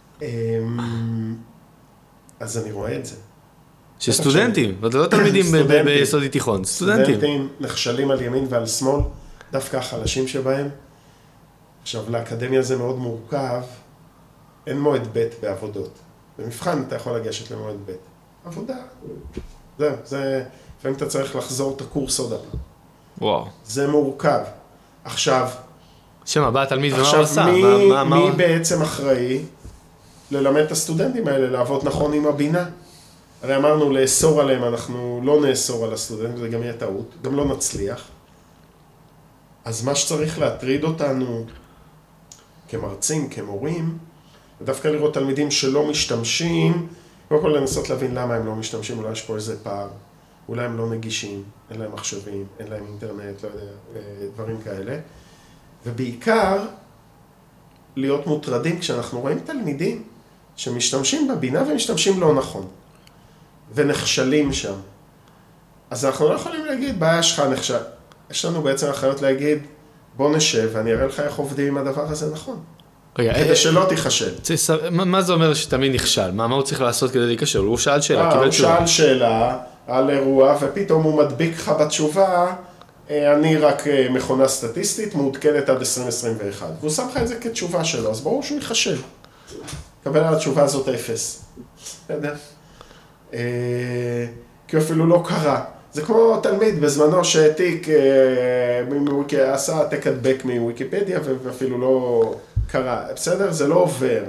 אז אני רואה את זה. שסטודנטים, ואתה לא תלמידים ביסודי תיכון, סטודנטים נכשלים על ימין ועל שמאל, דווקא החלשים שבהם. עכשיו, לאקדמיה זה מאוד מורכב, אין מועד ב' בעבודות. במבחן אתה יכול לגשת למועד ב'. עבודה, זהו, לפעמים אתה צריך לחזור את הקורס עוד הפעם. וואו. זה מורכב. עכשיו, שמה, בא התלמיד ומה הוא עכשיו, עשה? מי בעצם אחראי ללמד את הסטודנטים האלה לעבוד נכון עם הבינה? הרי אמרנו לאסור עליהם, אנחנו לא נאסור על הסטודנטים, זה גם יהיה טעות, גם לא נצליח. אז מה שצריך להטריד אותנו כמרצים, כמורים, ודווקא לראות תלמידים שלא משתמשים, קודם כל לנסות להבין למה הם לא משתמשים, אולי יש פה איזה פער, אולי הם לא נגישים, אין להם מחשבים, אין להם אינטרנט, לא יודע, דברים כאלה. ובעיקר, להיות מוטרדים כשאנחנו רואים תלמידים שמשתמשים בבינה ומשתמשים לא נכון, ונכשלים שם. אז אנחנו לא יכולים להגיד, בעיה שלך נכשל. יש לנו בעצם אחריות להגיד, בוא נשב ואני אראה לך איך עובדים עם הדבר הזה נכון. רגע, כדי שלא תיכשל. מה זה אומר שתמיד נכשל? מה הוא צריך לעשות כדי להיכשל? הוא שאל שאלה, קיבל תשובה. הוא שאל שאלה על אירוע, ופתאום הוא מדביק לך בתשובה, אני רק מכונה סטטיסטית, מעודכנת עד 2021. והוא שם לך את זה כתשובה שלו, אז ברור שהוא ייחשל. קבל על התשובה הזאת 0. בסדר? כי אפילו לא קרה. זה כמו תלמיד בזמנו שהעתיק, עשה העתק הדבק מוויקיפדיה ואפילו לא קרה. בסדר? זה לא עובר.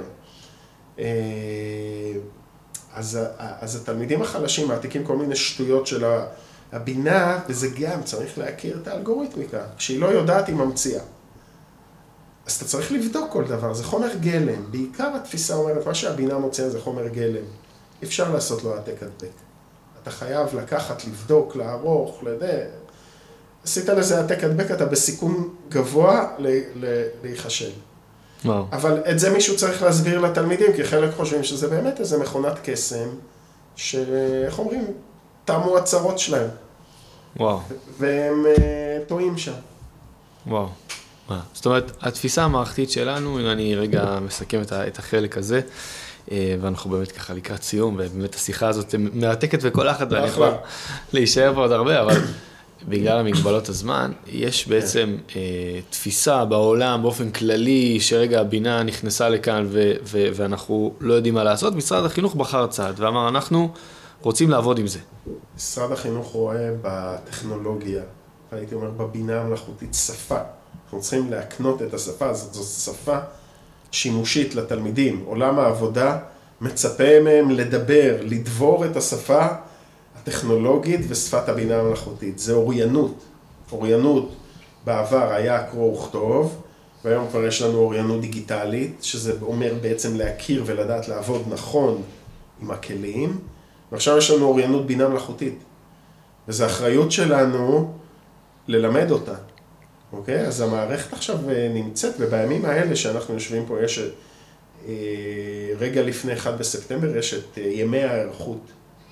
אז התלמידים החלשים מעתיקים כל מיני שטויות של הבינה, וזה גם צריך להכיר את האלגוריתמיקה. כשהיא לא יודעת, היא ממציאה. אז אתה צריך לבדוק כל דבר, זה חומר גלם. בעיקר התפיסה אומרת, מה שהבינה מוציאה זה חומר גלם. אי אפשר לעשות לו העתק הדבק. אתה חייב לקחת, לבדוק, לערוך, עשית לזה העתק הדבק, אתה בסיכון גבוה להיחשל. וואו. אבל את זה מישהו צריך להסביר לתלמידים, כי חלק חושבים שזה באמת איזה מכונת קסם, שאיך אומרים, תמו הצרות שלהם. וואו. והם טועים שם. וואו. זאת אומרת, התפיסה המערכתית שלנו, אם אני רגע מסכם את החלק הזה, ואנחנו באמת ככה לקראת סיום, ובאמת השיחה הזאת מרתקת וכל אחת, ואני יכול להישאר פה עוד הרבה, אבל בגלל המגבלות הזמן, יש בעצם תפיסה בעולם באופן כללי, שרגע הבינה נכנסה לכאן ואנחנו לא יודעים מה לעשות, משרד החינוך בחר צעד ואמר, אנחנו רוצים לעבוד עם זה. משרד החינוך רואה בטכנולוגיה, הייתי אומר בבינה המלאכותית שפה. אנחנו צריכים להקנות את השפה הזאת, זו שפה שימושית לתלמידים. עולם העבודה מצפה מהם לדבר, לדבור את השפה הטכנולוגית ושפת הבינה המלאכותית. זה אוריינות. אוריינות בעבר היה קרוא וכתוב, והיום כבר יש לנו אוריינות דיגיטלית, שזה אומר בעצם להכיר ולדעת לעבוד נכון עם הכלים, ועכשיו יש לנו אוריינות בינה מלאכותית. וזו אחריות שלנו ללמד אותה. אוקיי? אז המערכת עכשיו נמצאת, ובימים האלה שאנחנו יושבים פה, יש רגע לפני 1 בספטמבר, יש את ימי ההיערכות.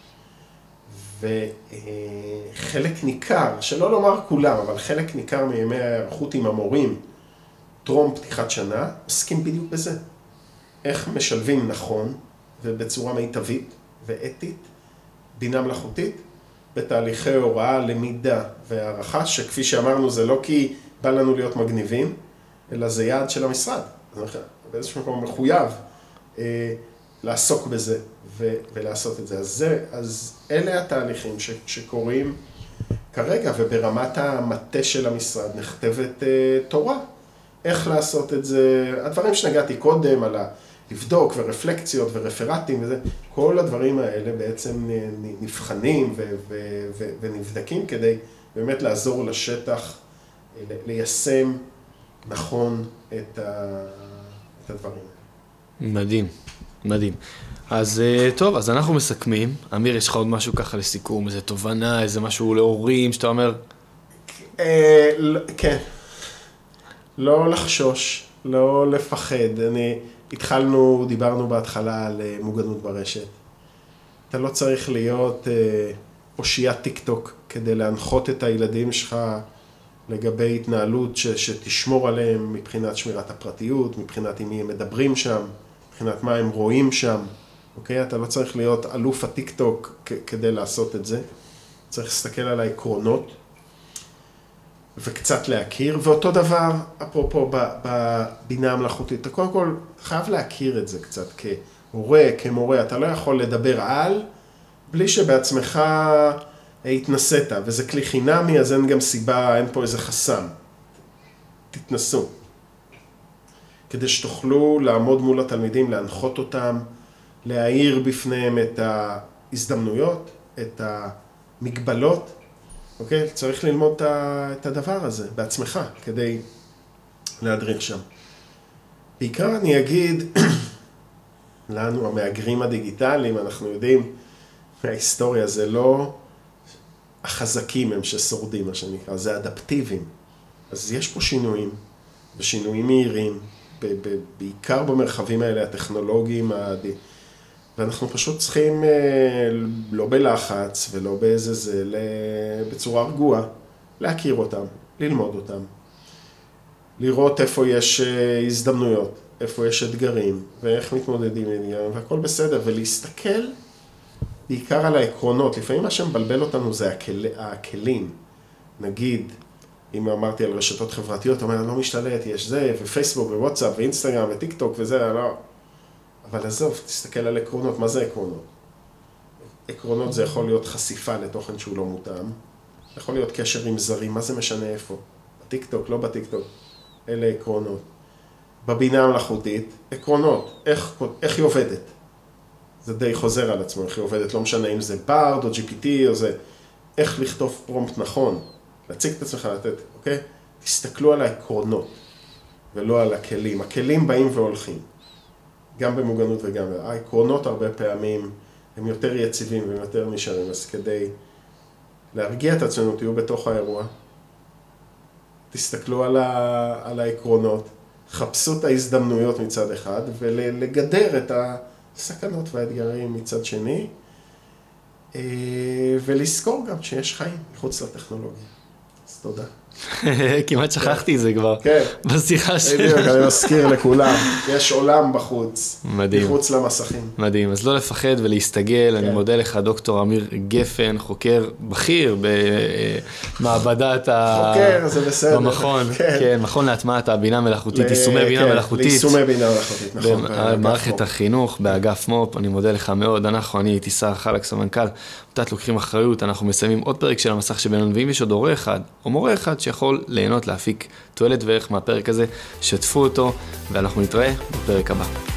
וחלק ניכר, שלא לומר כולם, אבל חלק ניכר מימי ההיערכות עם המורים, טרום פתיחת שנה, עוסקים בדיוק בזה. איך משלבים נכון, ובצורה מיטבית ואתית, בינה מלאכותית, בתהליכי הוראה, למידה והערכה, שכפי שאמרנו זה לא כי בא לנו להיות מגניבים, אלא זה יעד של המשרד. באיזשהו מקום מחויב לעסוק בזה ולעשות את זה. אז אלה התהליכים שקורים כרגע, וברמת המטה של המשרד נכתבת תורה. איך לעשות את זה, הדברים שנגעתי קודם על לבדוק ורפלקציות ורפרטים וזה, כל הדברים האלה בעצם נבחנים ונבדקים כדי באמת לעזור לשטח ליישם נכון את הדברים. מדהים, מדהים. אז טוב, אז אנחנו מסכמים. אמיר, יש לך עוד משהו ככה לסיכום, איזה תובנה, איזה משהו להורים שאתה אומר? כן. לא לחשוש, לא לפחד. דיברנו בהתחלה על מוגנות ברשת. אתה לא צריך להיות אושיית טיק טוק כדי להנחות את הילדים שלך לגבי התנהלות שתשמור עליהם מבחינת שמירת הפרטיות, מבחינת עם מי הם מדברים שם, מבחינת מה הם רואים שם. אוקיי? אתה לא צריך להיות אלוף הטיק טוק כדי לעשות את זה. צריך להסתכל על העקרונות וקצת להכיר, ואותו דבר, אפרופו בבינה המלאכותית, אתה קודם כל חייב להכיר את זה קצת כהורה, כמורה, אתה לא יכול לדבר על, בלי שבעצמך התנסית, וזה כלי חינמי, אז אין גם סיבה, אין פה איזה חסם. תתנסו. כדי שתוכלו לעמוד מול התלמידים, להנחות אותם, להאיר בפניהם את ההזדמנויות, את המגבלות, אוקיי? צריך ללמוד את הדבר הזה בעצמך, כדי להדריך שם. בעיקר אני אגיד, לנו המאגרים הדיגיטליים, אנחנו יודעים מההיסטוריה, זה לא החזקים הם ששורדים, מה שנקרא, זה אדפטיביים. אז יש פה שינויים, ושינויים מהירים, בעיקר במרחבים האלה הטכנולוגיים, ואנחנו פשוט צריכים, לא בלחץ ולא באיזה בצורה רגועה, להכיר אותם, ללמוד אותם, לראות איפה יש הזדמנויות, איפה יש אתגרים, ואיך מתמודדים עם אתגרים, והכל בסדר, ולהסתכל בעיקר על העקרונות. לפעמים מה שמבלבל אותנו זה הכלים. נגיד, אם אמרתי על רשתות חברתיות, אומר, לא משתלט, יש זה, ופייסבוק, ווואטסאפ, ואינסטגרם, וטיק טוק, וזה, לא. אבל עזוב, תסתכל על עקרונות. מה זה עקרונות? עקרונות זה יכול להיות חשיפה לתוכן שהוא לא מותאם. יכול להיות קשר עם זרים, מה זה משנה איפה? בטיק טוק, לא בטיק טוק. אלה עקרונות. בבינה המלאכותית, עקרונות. איך היא עובדת? זה די חוזר על עצמו, איך היא עובדת. לא משנה אם זה בארד או GPT או זה. איך לכתוב פרומפט נכון. להציג את עצמך לתת, אוקיי? תסתכלו על העקרונות, ולא על הכלים. הכלים באים והולכים, גם במוגנות וגם... העקרונות הרבה פעמים הם יותר יציבים והם יותר נשארים, אז כדי להרגיע את עצמנו, תהיו בתוך האירוע, תסתכלו על העקרונות, חפשו את ההזדמנויות מצד אחד, ולגדר את הסכנות והאתגרים מצד שני, ולזכור גם שיש חיים מחוץ לטכנולוגיה. אז תודה. כמעט שכחתי את זה כבר. כן. בשיחה שלי. אני מזכיר לכולם, יש עולם בחוץ. מדהים. מחוץ למסכים. מדהים, אז לא לפחד ולהסתגל. אני מודה לך, דוקטור אמיר גפן, חוקר בכיר במעבדת חוקר, זה בסדר. במכון, כן, מכון להטמעת הבינה מלאכותית, יישומי בינה מלאכותית. ליישומי בינה מלאכותית, נכון. במערכת החינוך, באגף מו"פ, אני מודה לך מאוד. אני הייתי שר חלק, סמנכ"ל, עמותת לוקחים אחריות. אנחנו מסיימים עוד פרק של המסך שבינינו, ואם יש עוד הורה אחד או מורה אחד שיכול ליהנות, להפיק תועלת וערך מהפרק הזה, שתפו אותו, ואנחנו נתראה בפרק הבא.